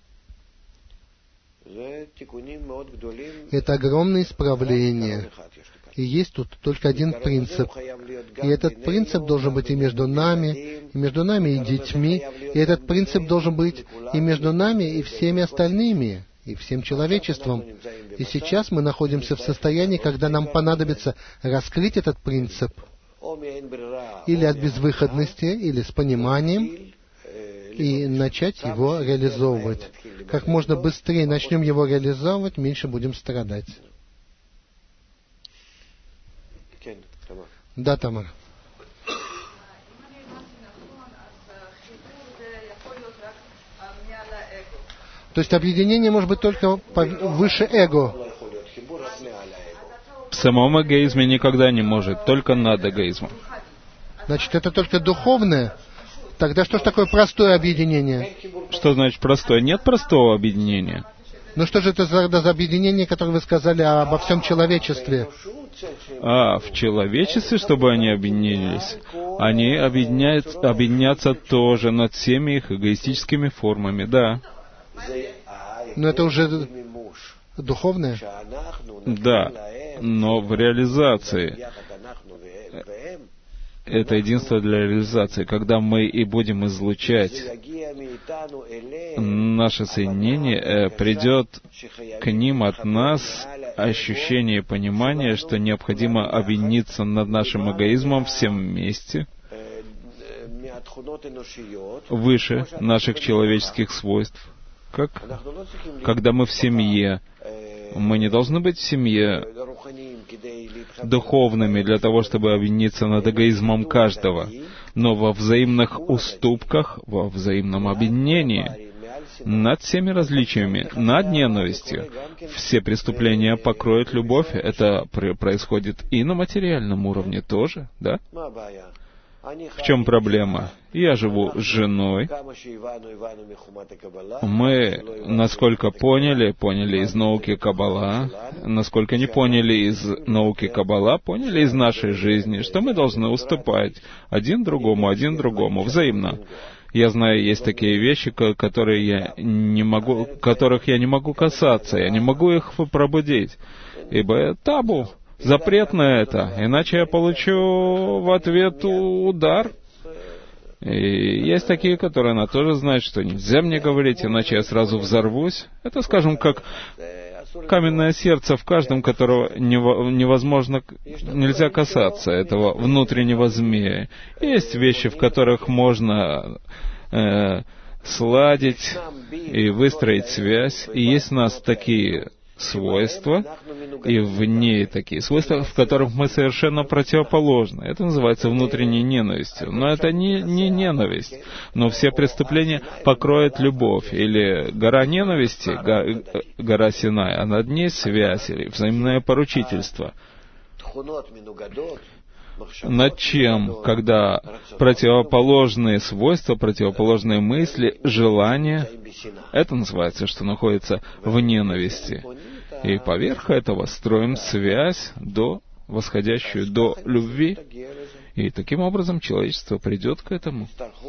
Это огромное исправление. И есть тут только один принцип. И этот принцип должен быть и между нами, и между нами и детьми. И этот принцип должен быть и между нами, и всеми остальными, и всем человечеством. И сейчас мы находимся в состоянии, когда нам понадобится раскрыть этот принцип или от безвыходности, или с пониманием, и начать его реализовывать. Как можно быстрее начнем его реализовывать, меньше будем страдать. Да, Тамара. То есть объединение может быть только выше эго. В самом эгоизме никогда не может, только над эгоизмом. Значит, это только духовное. Тогда что ж такое простое объединение? Что значит простое? Нет простого объединения. Ну что же это за, за объединение, которое вы сказали обо всем человечестве? А, в человечестве, чтобы они объединились? Они объединятся тоже над всеми их эгоистическими формами, да. Но это уже духовное? Да, но в реализации. Это единство для реализации, когда мы и будем излучать наше соединение, придет к ним от нас ощущение и понимание, что необходимо объединиться над нашим эгоизмом всем вместе, выше наших человеческих свойств. Как? Когда мы в семье, мы не должны быть в семье духовными для того, чтобы объединиться над эгоизмом каждого, но во взаимных уступках, во взаимном объединении, над всеми различиями, над ненавистью. Все преступления покроет любовь. Это происходит и на материальном уровне тоже, да? В чем проблема? Я живу с женой. Мы, насколько поняли, поняли из науки Каббала, насколько не поняли из науки Каббала, поняли из нашей жизни, что мы должны уступать один другому, один другому, взаимно. Я знаю, есть такие вещи, которые я не могу, которых я не могу касаться, я не могу их пробудить, ибо это табу. Запрет на это, иначе я получу в ответ удар. И есть такие, которые она тоже знает, что нельзя мне говорить, иначе я сразу взорвусь. Это, скажем, как каменное сердце в каждом, которого невозможно, нельзя касаться, этого внутреннего змея. Есть вещи, в которых можно э, сладить и выстроить связь, и есть у нас такие свойства, и в ней такие свойства, в которых мы совершенно противоположны. Это называется внутренней ненавистью. Но это не, не ненависть. Но все преступления покроет любовь. Или гора ненависти, го, гора Синай, а над ней связь, или взаимное поручительство. Над чем, когда противоположные свойства, противоположные мысли, желания, это называется, что находится в ненависти. И поверх этого строим связь до, восходящую до любви. И таким образом человечество придет к этому.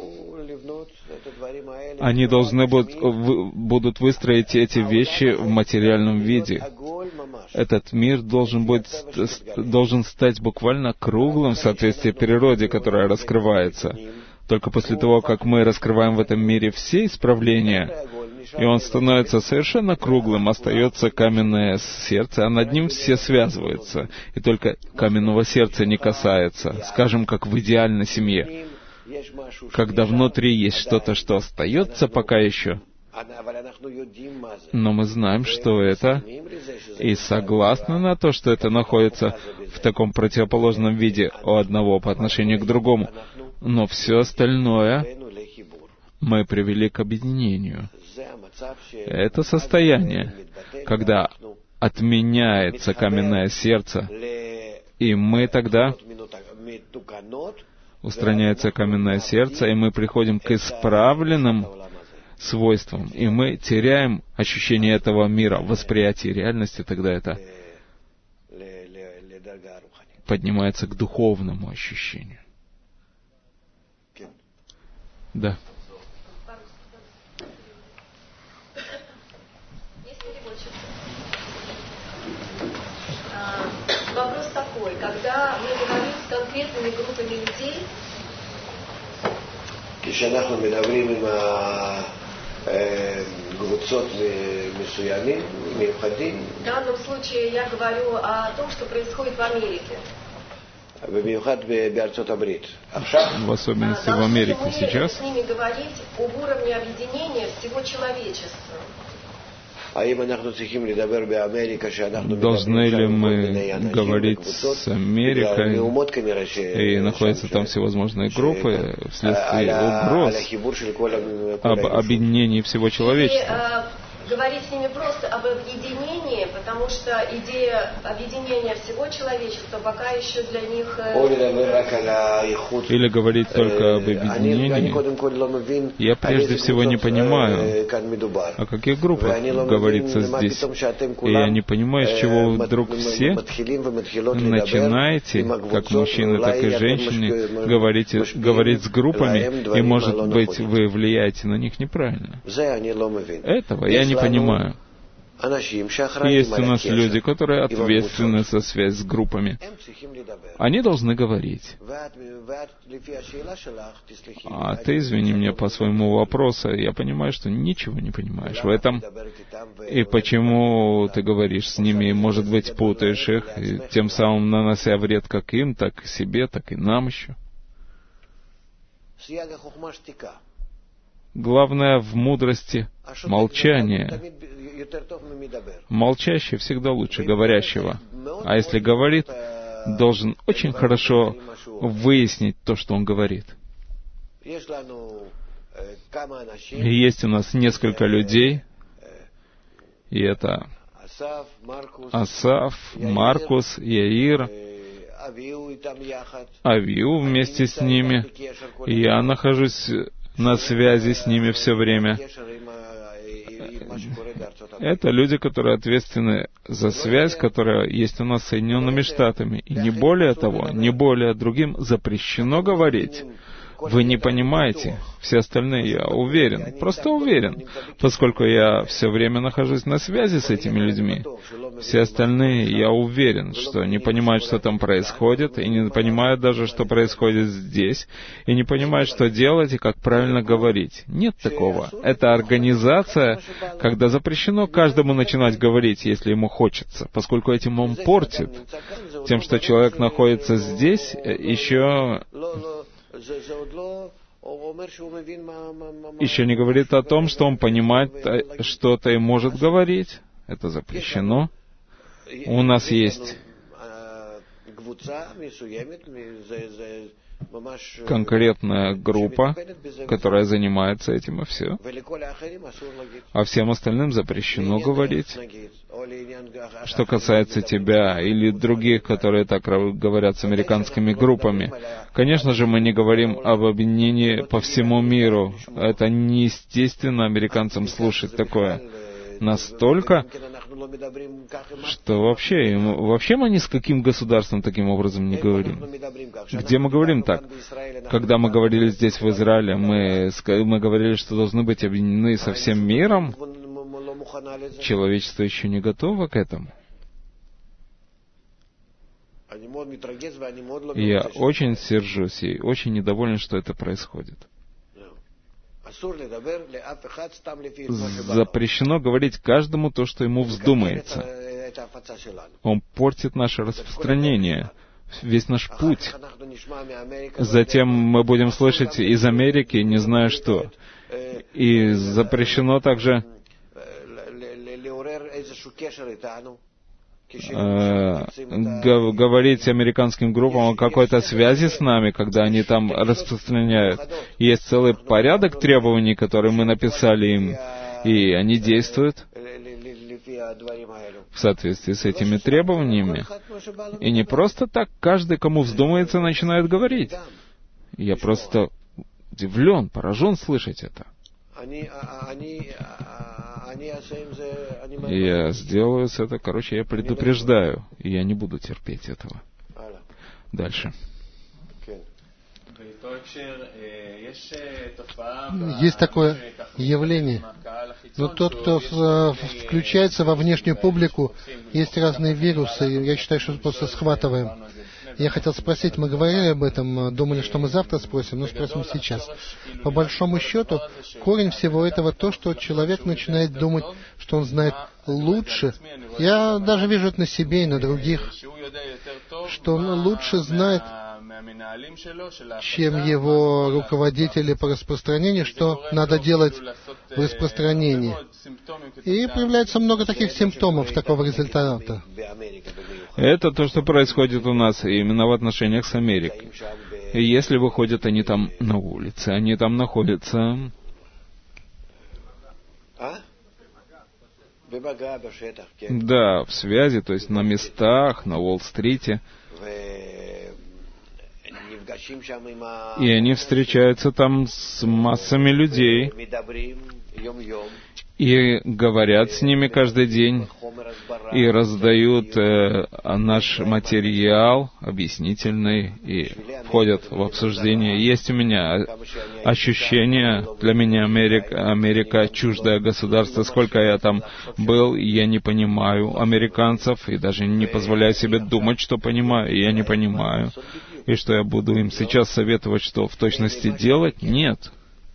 Они должны будут, будут выстроить эти вещи в материальном виде. Этот мир должен, быть, должен стать буквально круглым в соответствии природе, которая раскрывается. Только после того, как мы раскрываем в этом мире все исправления, и он становится совершенно круглым, остается каменное сердце, а над ним все связываются. И только каменного сердца не касается, скажем, как в идеальной семье. Когда внутри есть что-то, что остается пока еще, но мы знаем, что это, и согласны на то, что это находится в таком противоположном виде у одного по отношению к другому. Но все остальное мы привели к объединению. Это состояние, когда отменяется каменное сердце, и мы тогда устраняется каменное сердце, и мы приходим к исправленным свойствам, и мы теряем ощущение этого мира, восприятие реальности, тогда это поднимается к духовному ощущению. Да. Вопрос такой, когда мы говорим с конкретными группами людей, כשאנחנו מדברים עם קבוצות מסוימים, מיוחדים, в данном случае я говорю о том, что происходит в Америке. במיוחד בארצות הברית. עכשיו, в особенности в Америке сейчас, с ними говорить об уровне объединения всего человечества. Должны ли мы говорить с Америкой и находятся там всевозможные группы вследствие угроз об объединении всего человечества? Говорить с ними просто об объединении, потому что идея объединения всего человечества пока еще для них... Или говорить только об объединении. Я прежде всего не понимаю, о каких группах говорится здесь. И я не понимаю, с чего вы вдруг все начинаете, как мужчины, так и женщины, говорите, говорить с группами, и, может быть, вы влияете на них неправильно. Этого я не понимаю. Есть у нас люди, которые ответственны за связь с группами. Они должны говорить. А ты, извини меня, по своему вопросу, я понимаю, что ничего не понимаешь в этом. И почему ты говоришь с ними, и, может быть, путаешь их, и тем самым нанося вред как им, так и себе, так и нам еще. Главное в мудрости молчание. Молчащий всегда лучше говорящего. А если говорит, должен очень хорошо выяснить то, что он говорит. Есть у нас несколько людей, и это Асав, Маркус, Яир, Авиу вместе с ними. И я нахожусь на связи с ними все время. Это люди, которые ответственны за связь, которая есть у нас с Соединенными Штатами. И не более того, не более другим запрещено говорить. Вы не понимаете, все остальные, я уверен, просто уверен, поскольку я все время нахожусь на связи с этими людьми. Все остальные, я уверен, что не понимают, что там происходит, и не понимают даже, что происходит здесь, и не понимают, что делать и как правильно говорить. Нет такого. Это организация, когда запрещено каждому начинать говорить, если ему хочется, поскольку этим он портит. Тем, что человек находится здесь, еще... еще не говорит о том, что он понимает что-то и может говорить. Это запрещено. У нас есть конкретная группа, которая занимается этим, и все. А всем остальным запрещено говорить. Что касается тебя или других, которые так говорят с американскими группами, конечно же, мы не говорим об объединении по всему миру. Это неестественно американцам слушать такое. Настолько, что вообще, вообще мы ни с каким государством таким образом не говорим. Где мы говорим так? Когда мы говорили здесь, в Израиле, мы, мы говорили, что должны быть объединены со всем миром. Человечество еще не готово к этому. И я очень сержусь и очень недоволен, что это происходит. Запрещено говорить каждому то, что ему вздумается. Он портит наше распространение, весь наш путь. Затем мы будем слышать из Америки, не знаю что. И запрещено также э, говорить американским группам о какой-то связи с нами, когда они там распространяют. Есть целый порядок требований, которые мы написали им, и они действуют в соответствии с этими требованиями. И не просто так каждый, кому вздумается, начинает говорить. Я просто удивлен, поражен слышать это. Я сделаю с это, короче, я предупреждаю, и я не буду терпеть этого. Дальше. Есть такое явление, но тот, кто включается во внешнюю публику, есть разные вирусы, я считаю, что просто схватываем. Я хотел спросить, мы говорили об этом, думали, что мы завтра спросим, но спросим сейчас. По большому счету, корень всего этого то, что человек начинает думать, что он знает лучше. Я даже вижу это на себе и на других, что он лучше знает, чем его руководители по распространению, что надо делать в распространении. И появляется много таких симптомов такого результата. Это то, что происходит у нас именно в отношениях с Америкой. И если выходят они там на улице, они там находятся... Да, в связи, то есть на местах, на Уолл-стрите. И они встречаются там с массами людей и говорят с ними каждый день, и раздают э, наш материал объяснительный, и входят в обсуждение. Есть у меня ощущение, для меня Америка, Америка чуждое государство. Сколько я там был, я не понимаю американцев, и даже не позволяю себе думать, что понимаю, и я не понимаю. И что я буду им сейчас советовать, что в точности делать? Нет.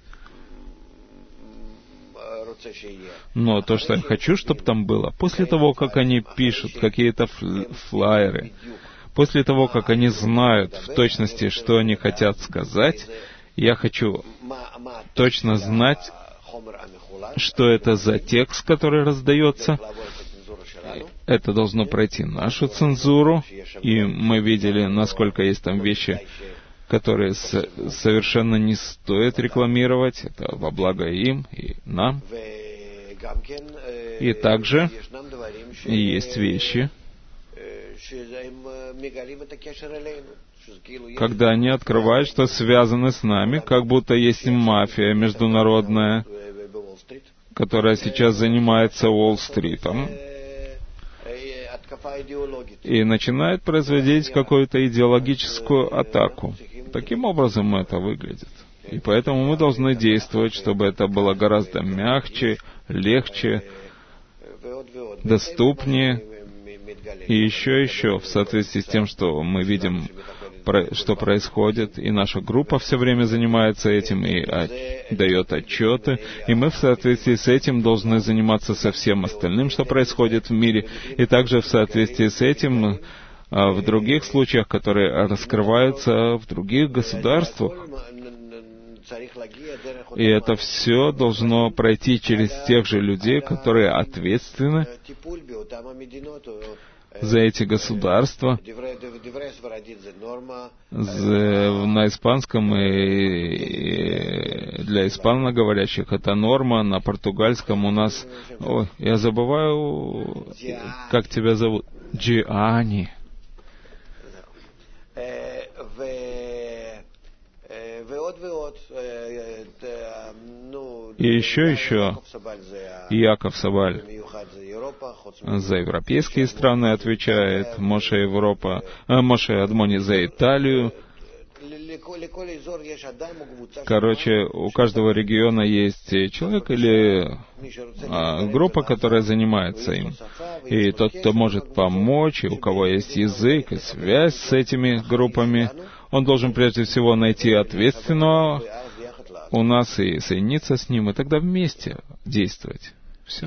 Но то, что я хочу, чтобы там было, после того, как они пишут какие-то флаеры, после того, как они знают в точности, что они хотят сказать, я хочу точно знать, что это за текст, который раздается. Это должно пройти нашу цензуру, и мы видели, насколько есть там вещи, которые с- совершенно не стоит рекламировать. Это во благо им и нам. И также есть вещи, когда они открывают, что связаны с нами, как будто есть мафия международная, которая сейчас занимается Уолл-стритом, и начинает производить какую-то идеологическую атаку. Таким образом это выглядит. И поэтому мы должны действовать, чтобы это было гораздо мягче, легче, доступнее, и еще, еще, в соответствии с тем, что мы видим, что происходит, и наша группа все время занимается этим и дает отчеты, и мы в соответствии с этим должны заниматься со всем остальным, что происходит в мире, и также в соответствии с этим в других случаях, которые раскрываются в других государствах. И это все должно пройти через тех же людей, которые ответственны за эти государства. На испанском и для испаноговорящих это норма, на португальском у нас... Ой, я забываю, как тебя зовут. Джиани. И еще, еще, Яков Сабаль за европейские страны отвечает, Моше Европа, а Моше Адмони за Италию. Короче, у каждого региона есть человек или а, группа, которая занимается им. И тот, кто может помочь, и у кого есть язык и связь с этими группами, он должен прежде всего найти ответственного у нас и соединиться с ним, и тогда вместе действовать. Все.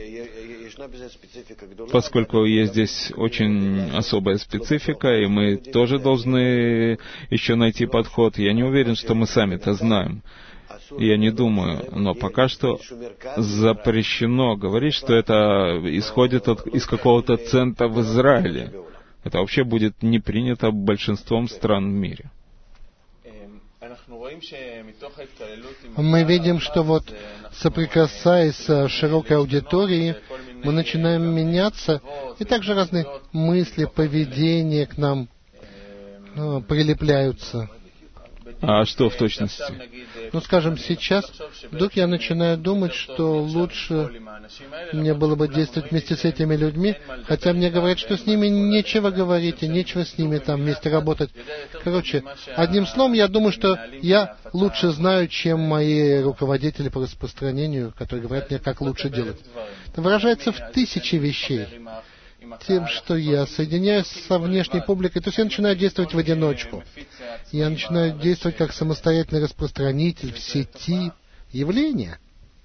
Поскольку есть здесь очень особая специфика, и мы тоже должны еще найти подход. Я не уверен, что мы сами это знаем. Я не думаю, но пока что запрещено говорить, что это исходит от, из какого-то центра в Израиле. Это вообще будет не принято большинством стран в мире. Мы видим, что вот соприкасаясь с широкой аудиторией, мы начинаем меняться, и также разные мысли, поведение к нам ну, прилепляются. А что в точности? Ну, скажем, сейчас вдруг я начинаю думать, что лучше мне было бы действовать вместе с этими людьми, хотя мне говорят, что с ними нечего говорить, и нечего с ними там вместе работать. Короче, одним словом, я думаю, что я лучше знаю, чем мои руководители по распространению, которые говорят мне, как лучше делать. Это выражается в тысячи вещей. Тем, что я соединяюсь со внешней публикой, то есть я начинаю действовать в одиночку. Я начинаю действовать как самостоятельный распространитель в сети явления.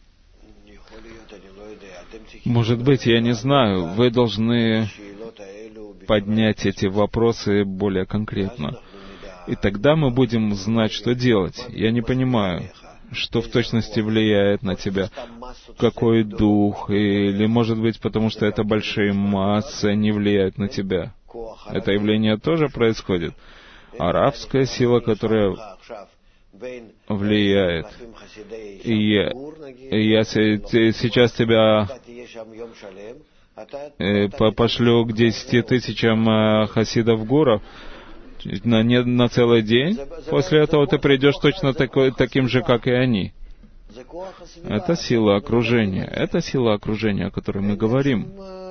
Может быть, я не знаю, вы должны поднять эти вопросы более конкретно. И тогда мы будем знать, что делать. Я не понимаю, что в точности влияет на тебя, какой дух, или, может быть, потому что это большие массы не влияют на тебя. Это явление тоже происходит. Арабская сила, которая влияет. И я, и я сейчас тебя пошлю к десяти тысячам хасидов гуров на, не, на целый день. После этого ты придешь точно такой, таким же, как и они. Это сила окружения. Это сила окружения, о которой мы говорим.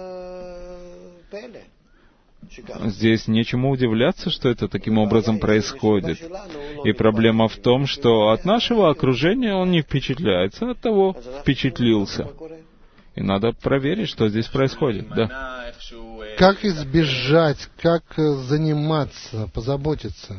Здесь нечему удивляться, что это таким образом происходит. И проблема в том, что от нашего окружения он не впечатляется, от того впечатлился. И надо проверить, что здесь происходит. Да. Как избежать, как заниматься, позаботиться?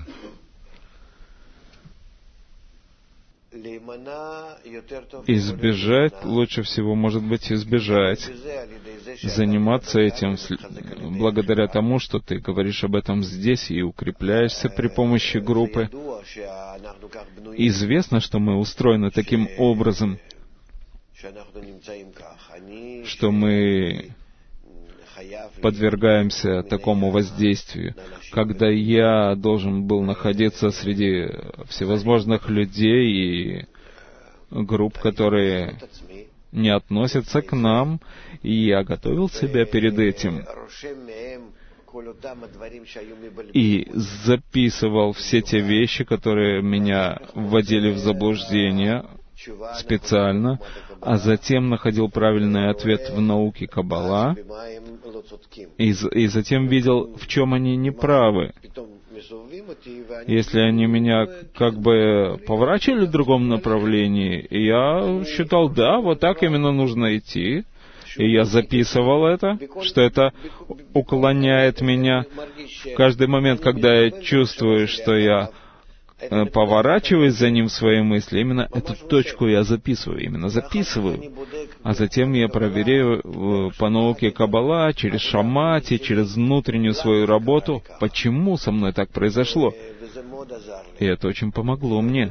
Избежать, лучше всего, может быть, избежать. Заниматься этим благодаря тому, что ты говоришь об этом здесь и укрепляешься при помощи группы. Известно, что мы устроены таким образом, что мы подвергаемся такому воздействию. Когда я должен был находиться среди всевозможных людей и групп, которые не относятся к нам, и я готовил себя перед этим и записывал все те вещи, которые меня вводили в заблуждение специально, а затем находил правильный ответ в науке Каббала, и, и затем видел, в чем они неправы. Если они меня как бы поворачивали в другом направлении, я считал, да, вот так именно нужно идти, и я записывал это, что это уклоняет меня. В каждый момент, когда я чувствую, что я поворачиваюсь за ним в свои мысли, именно эту точку я записываю, именно записываю. А затем я проверяю по науке Каббала, через шамати, через внутреннюю свою работу, почему со мной так произошло. И это очень помогло мне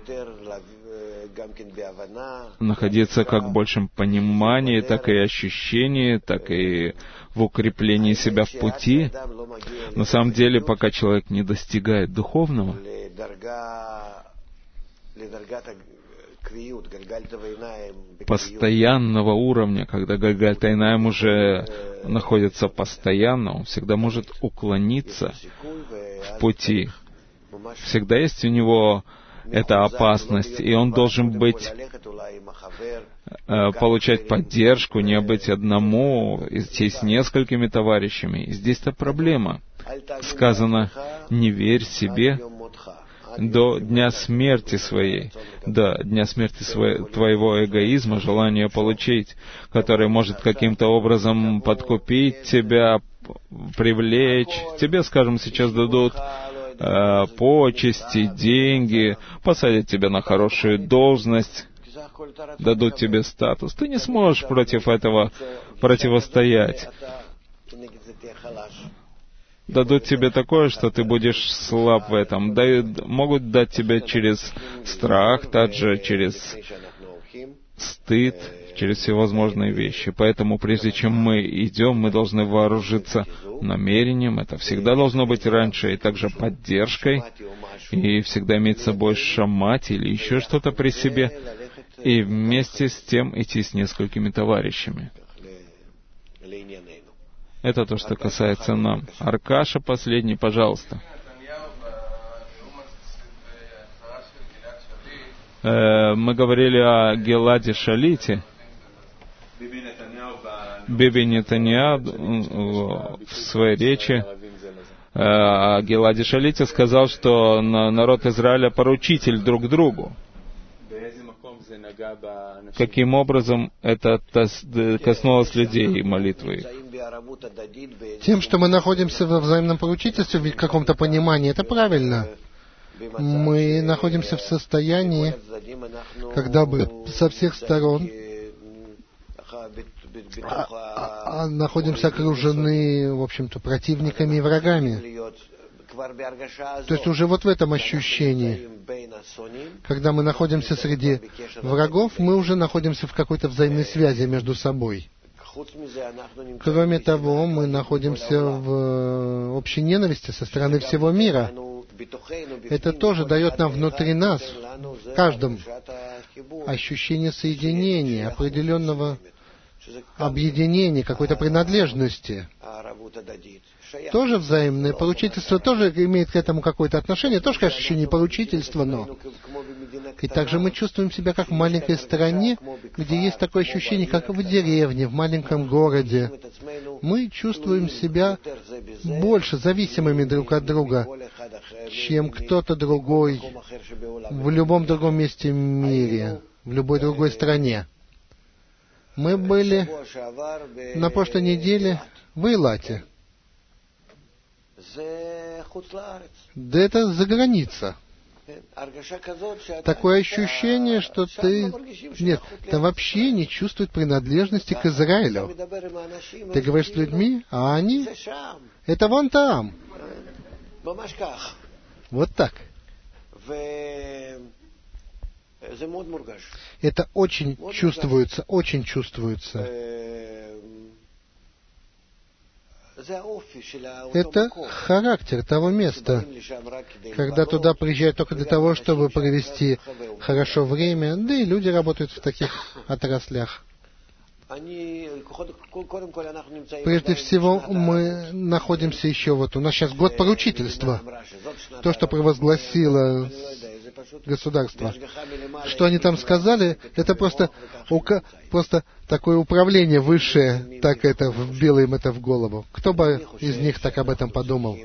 находиться как в большем понимании, так и ощущении, так и в укреплении себя в пути. На самом деле, пока человек не достигает духовного, постоянного уровня, когда Гальгальтайнаем уже находится постоянно, он всегда может уклониться в пути. Всегда есть у него эта опасность, и он должен быть, получать поддержку, не быть одному, идти с несколькими товарищами. И здесь-то проблема. Сказано, не верь себе до дня смерти своей, до дня смерти своей, твоего эгоизма, желания получить, который может каким-то образом подкупить тебя, привлечь. Тебе, скажем, сейчас дадут э, почести, деньги, посадят тебя на хорошую должность, дадут тебе статус. Ты не сможешь против этого противостоять. дадут тебе такое, что ты будешь слаб в этом. Дают, могут дать тебе через страх, также через стыд, через всевозможные вещи. Поэтому, прежде чем мы идем, мы должны вооружиться намерением. Это всегда должно быть раньше, и также поддержкой, и всегда иметь с собой шамать или еще что-то при себе, и вместе с тем идти с несколькими товарищами. Это то, что касается нам. Аркаша, последний, пожалуйста. Э, мы говорили о Гиладе Шалите. Биби Нетаньяху в своей речи э, о Гиладе Шалите сказал, что народ Израиля поручитель друг другу. Каким образом это коснулось людей молитвы? Тем, что мы находимся во взаимном поручительстве в каком-то понимании, это правильно. Мы находимся в состоянии, когда бы со всех сторон а, а, находимся окружены, в общем-то, противниками и врагами. То есть уже вот в этом ощущении, когда мы находимся среди врагов, мы уже находимся в какой-то взаимной связи между собой. Кроме того, мы находимся в общей ненависти со стороны всего мира. Это тоже дает нам внутри нас, каждому, ощущение соединения, определенного объединения, какой-то принадлежности. Тоже взаимное поручительство, тоже имеет к этому какое-то отношение, тоже, конечно, еще не поручительство, но... И также мы чувствуем себя как в маленькой стране, где есть такое ощущение, как в деревне, в маленьком городе. Мы чувствуем себя больше зависимыми друг от друга, чем кто-то другой в любом другом месте в мире, в любой другой стране. Мы были на прошлой неделе в Эйлате. Да это за граница. Такое ощущение, что ты... Нет, ты вообще не чувствуешь принадлежности к Израилю. Ты говоришь с людьми, а они... Это вон там. Вот так. Это очень чувствуется, очень чувствуется. Это характер того места, когда туда приезжают только для того, чтобы провести хорошо время, да и люди работают в таких отраслях. Прежде всего, мы находимся еще вот... У нас сейчас год поручительства. То, что провозгласило государство. Что они там сказали, это просто, просто такое управление высшее, так это вбило им это в голову. Кто бы из них так об этом подумал?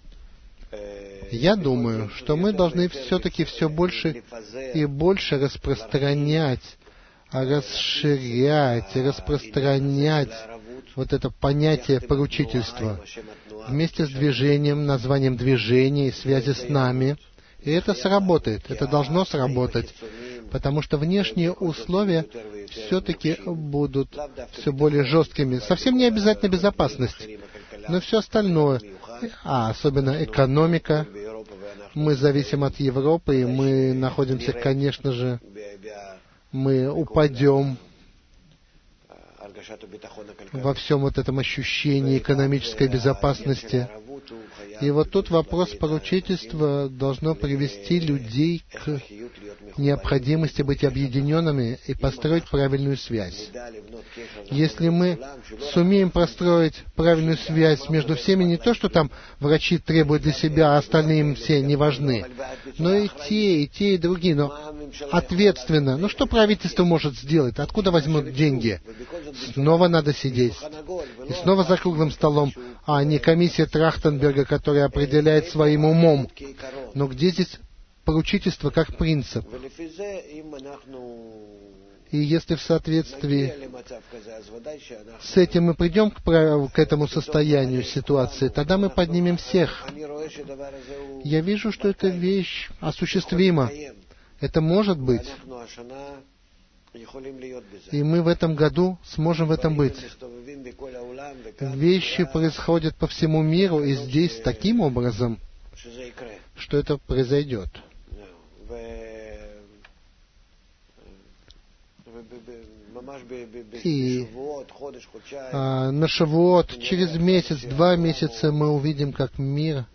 Я думаю, что мы должны все-таки все больше и больше распространять, расширять, распространять вот это понятие поручительства вместе с движением, названием движения и связи с нами. И это сработает, это должно сработать, потому что внешние условия все-таки будут все более жесткими. Совсем не обязательно безопасность, но все остальное, а особенно экономика. Мы зависим от Европы, и мы находимся, конечно же, мы упадем во всем вот этом ощущении экономической безопасности. И вот тут вопрос поручительства должно привести людей к необходимости быть объединенными и построить правильную связь. Если мы сумеем построить правильную связь между всеми, не то, что там врачи требуют для себя, а остальные им все не важны, но и те, и те, и другие, но ответственно. Ну что правительство может сделать? Откуда возьмут деньги? Снова надо сидеть. И снова за круглым столом, а не комиссия Трахтенберга, которая определяет своим умом. Но где здесь поручительство как принцип? И если в соответствии с этим мы придем к, к этому состоянию ситуации, тогда мы поднимем всех. Я вижу, что эта вещь осуществима. Это может быть. И мы в этом году сможем в этом быть. Вещи происходят по всему миру, и здесь таким образом, что это произойдет. И а, на Шавуот через месяц, два месяца мы увидим, как мир,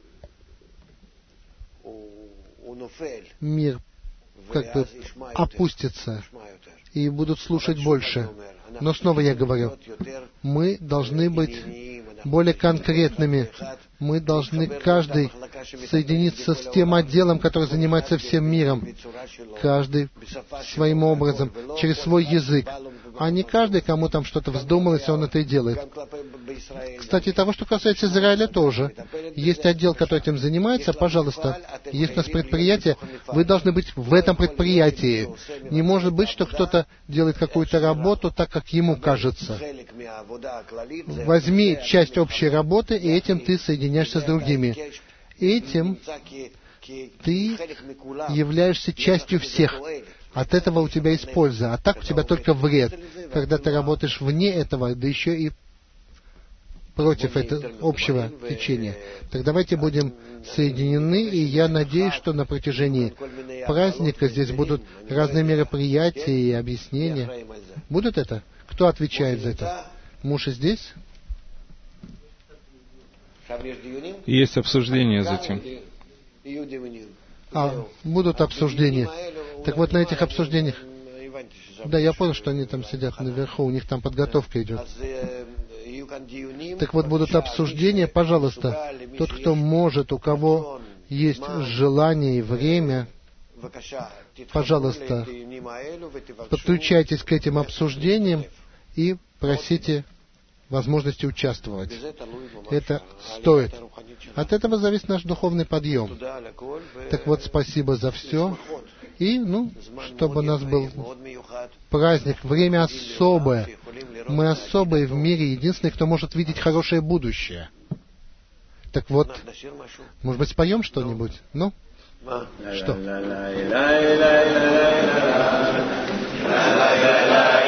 мир как бы опустится, и будут слушать больше. Но снова я говорю, мы должны быть более конкретными. Мы должны каждый соединиться с тем отделом, который занимается всем миром. Каждый своим образом, через свой язык. А не каждый, кому там что-то вздумалось, он это и делает. Кстати, того, что касается Израиля, тоже. Есть отдел, который этим занимается. Пожалуйста, есть у нас предприятие. Вы должны быть в этом предприятии. Не может быть, что кто-то делает какую-то работу так, как ему кажется. Возьми часть общей работы, и этим ты соединяешься с другими. Этим ты являешься частью всех. От этого у тебя есть польза, а так у тебя только вред, когда ты работаешь вне этого, да еще и против этого общего течения. Так давайте будем соединены, и я надеюсь, что на протяжении праздника здесь будут разные мероприятия и объяснения. Будут это? Кто отвечает за это? Муж и здесь? Есть обсуждение затем. А, будут обсуждения. Так вот, на этих обсуждениях... Да, я понял, что они там сидят наверху, у них там подготовка идет. Так вот, будут обсуждения, пожалуйста, тот, кто может, у кого есть желание и время, пожалуйста, подключайтесь к этим обсуждениям и просите возможности участвовать. Это стоит. От этого зависит наш духовный подъем. Так вот, спасибо за все. И, ну, чтобы у нас был праздник, время особое. Мы особые в мире, единственные, кто может видеть хорошее будущее. Так вот, может быть, споем что-нибудь? Ну? Что?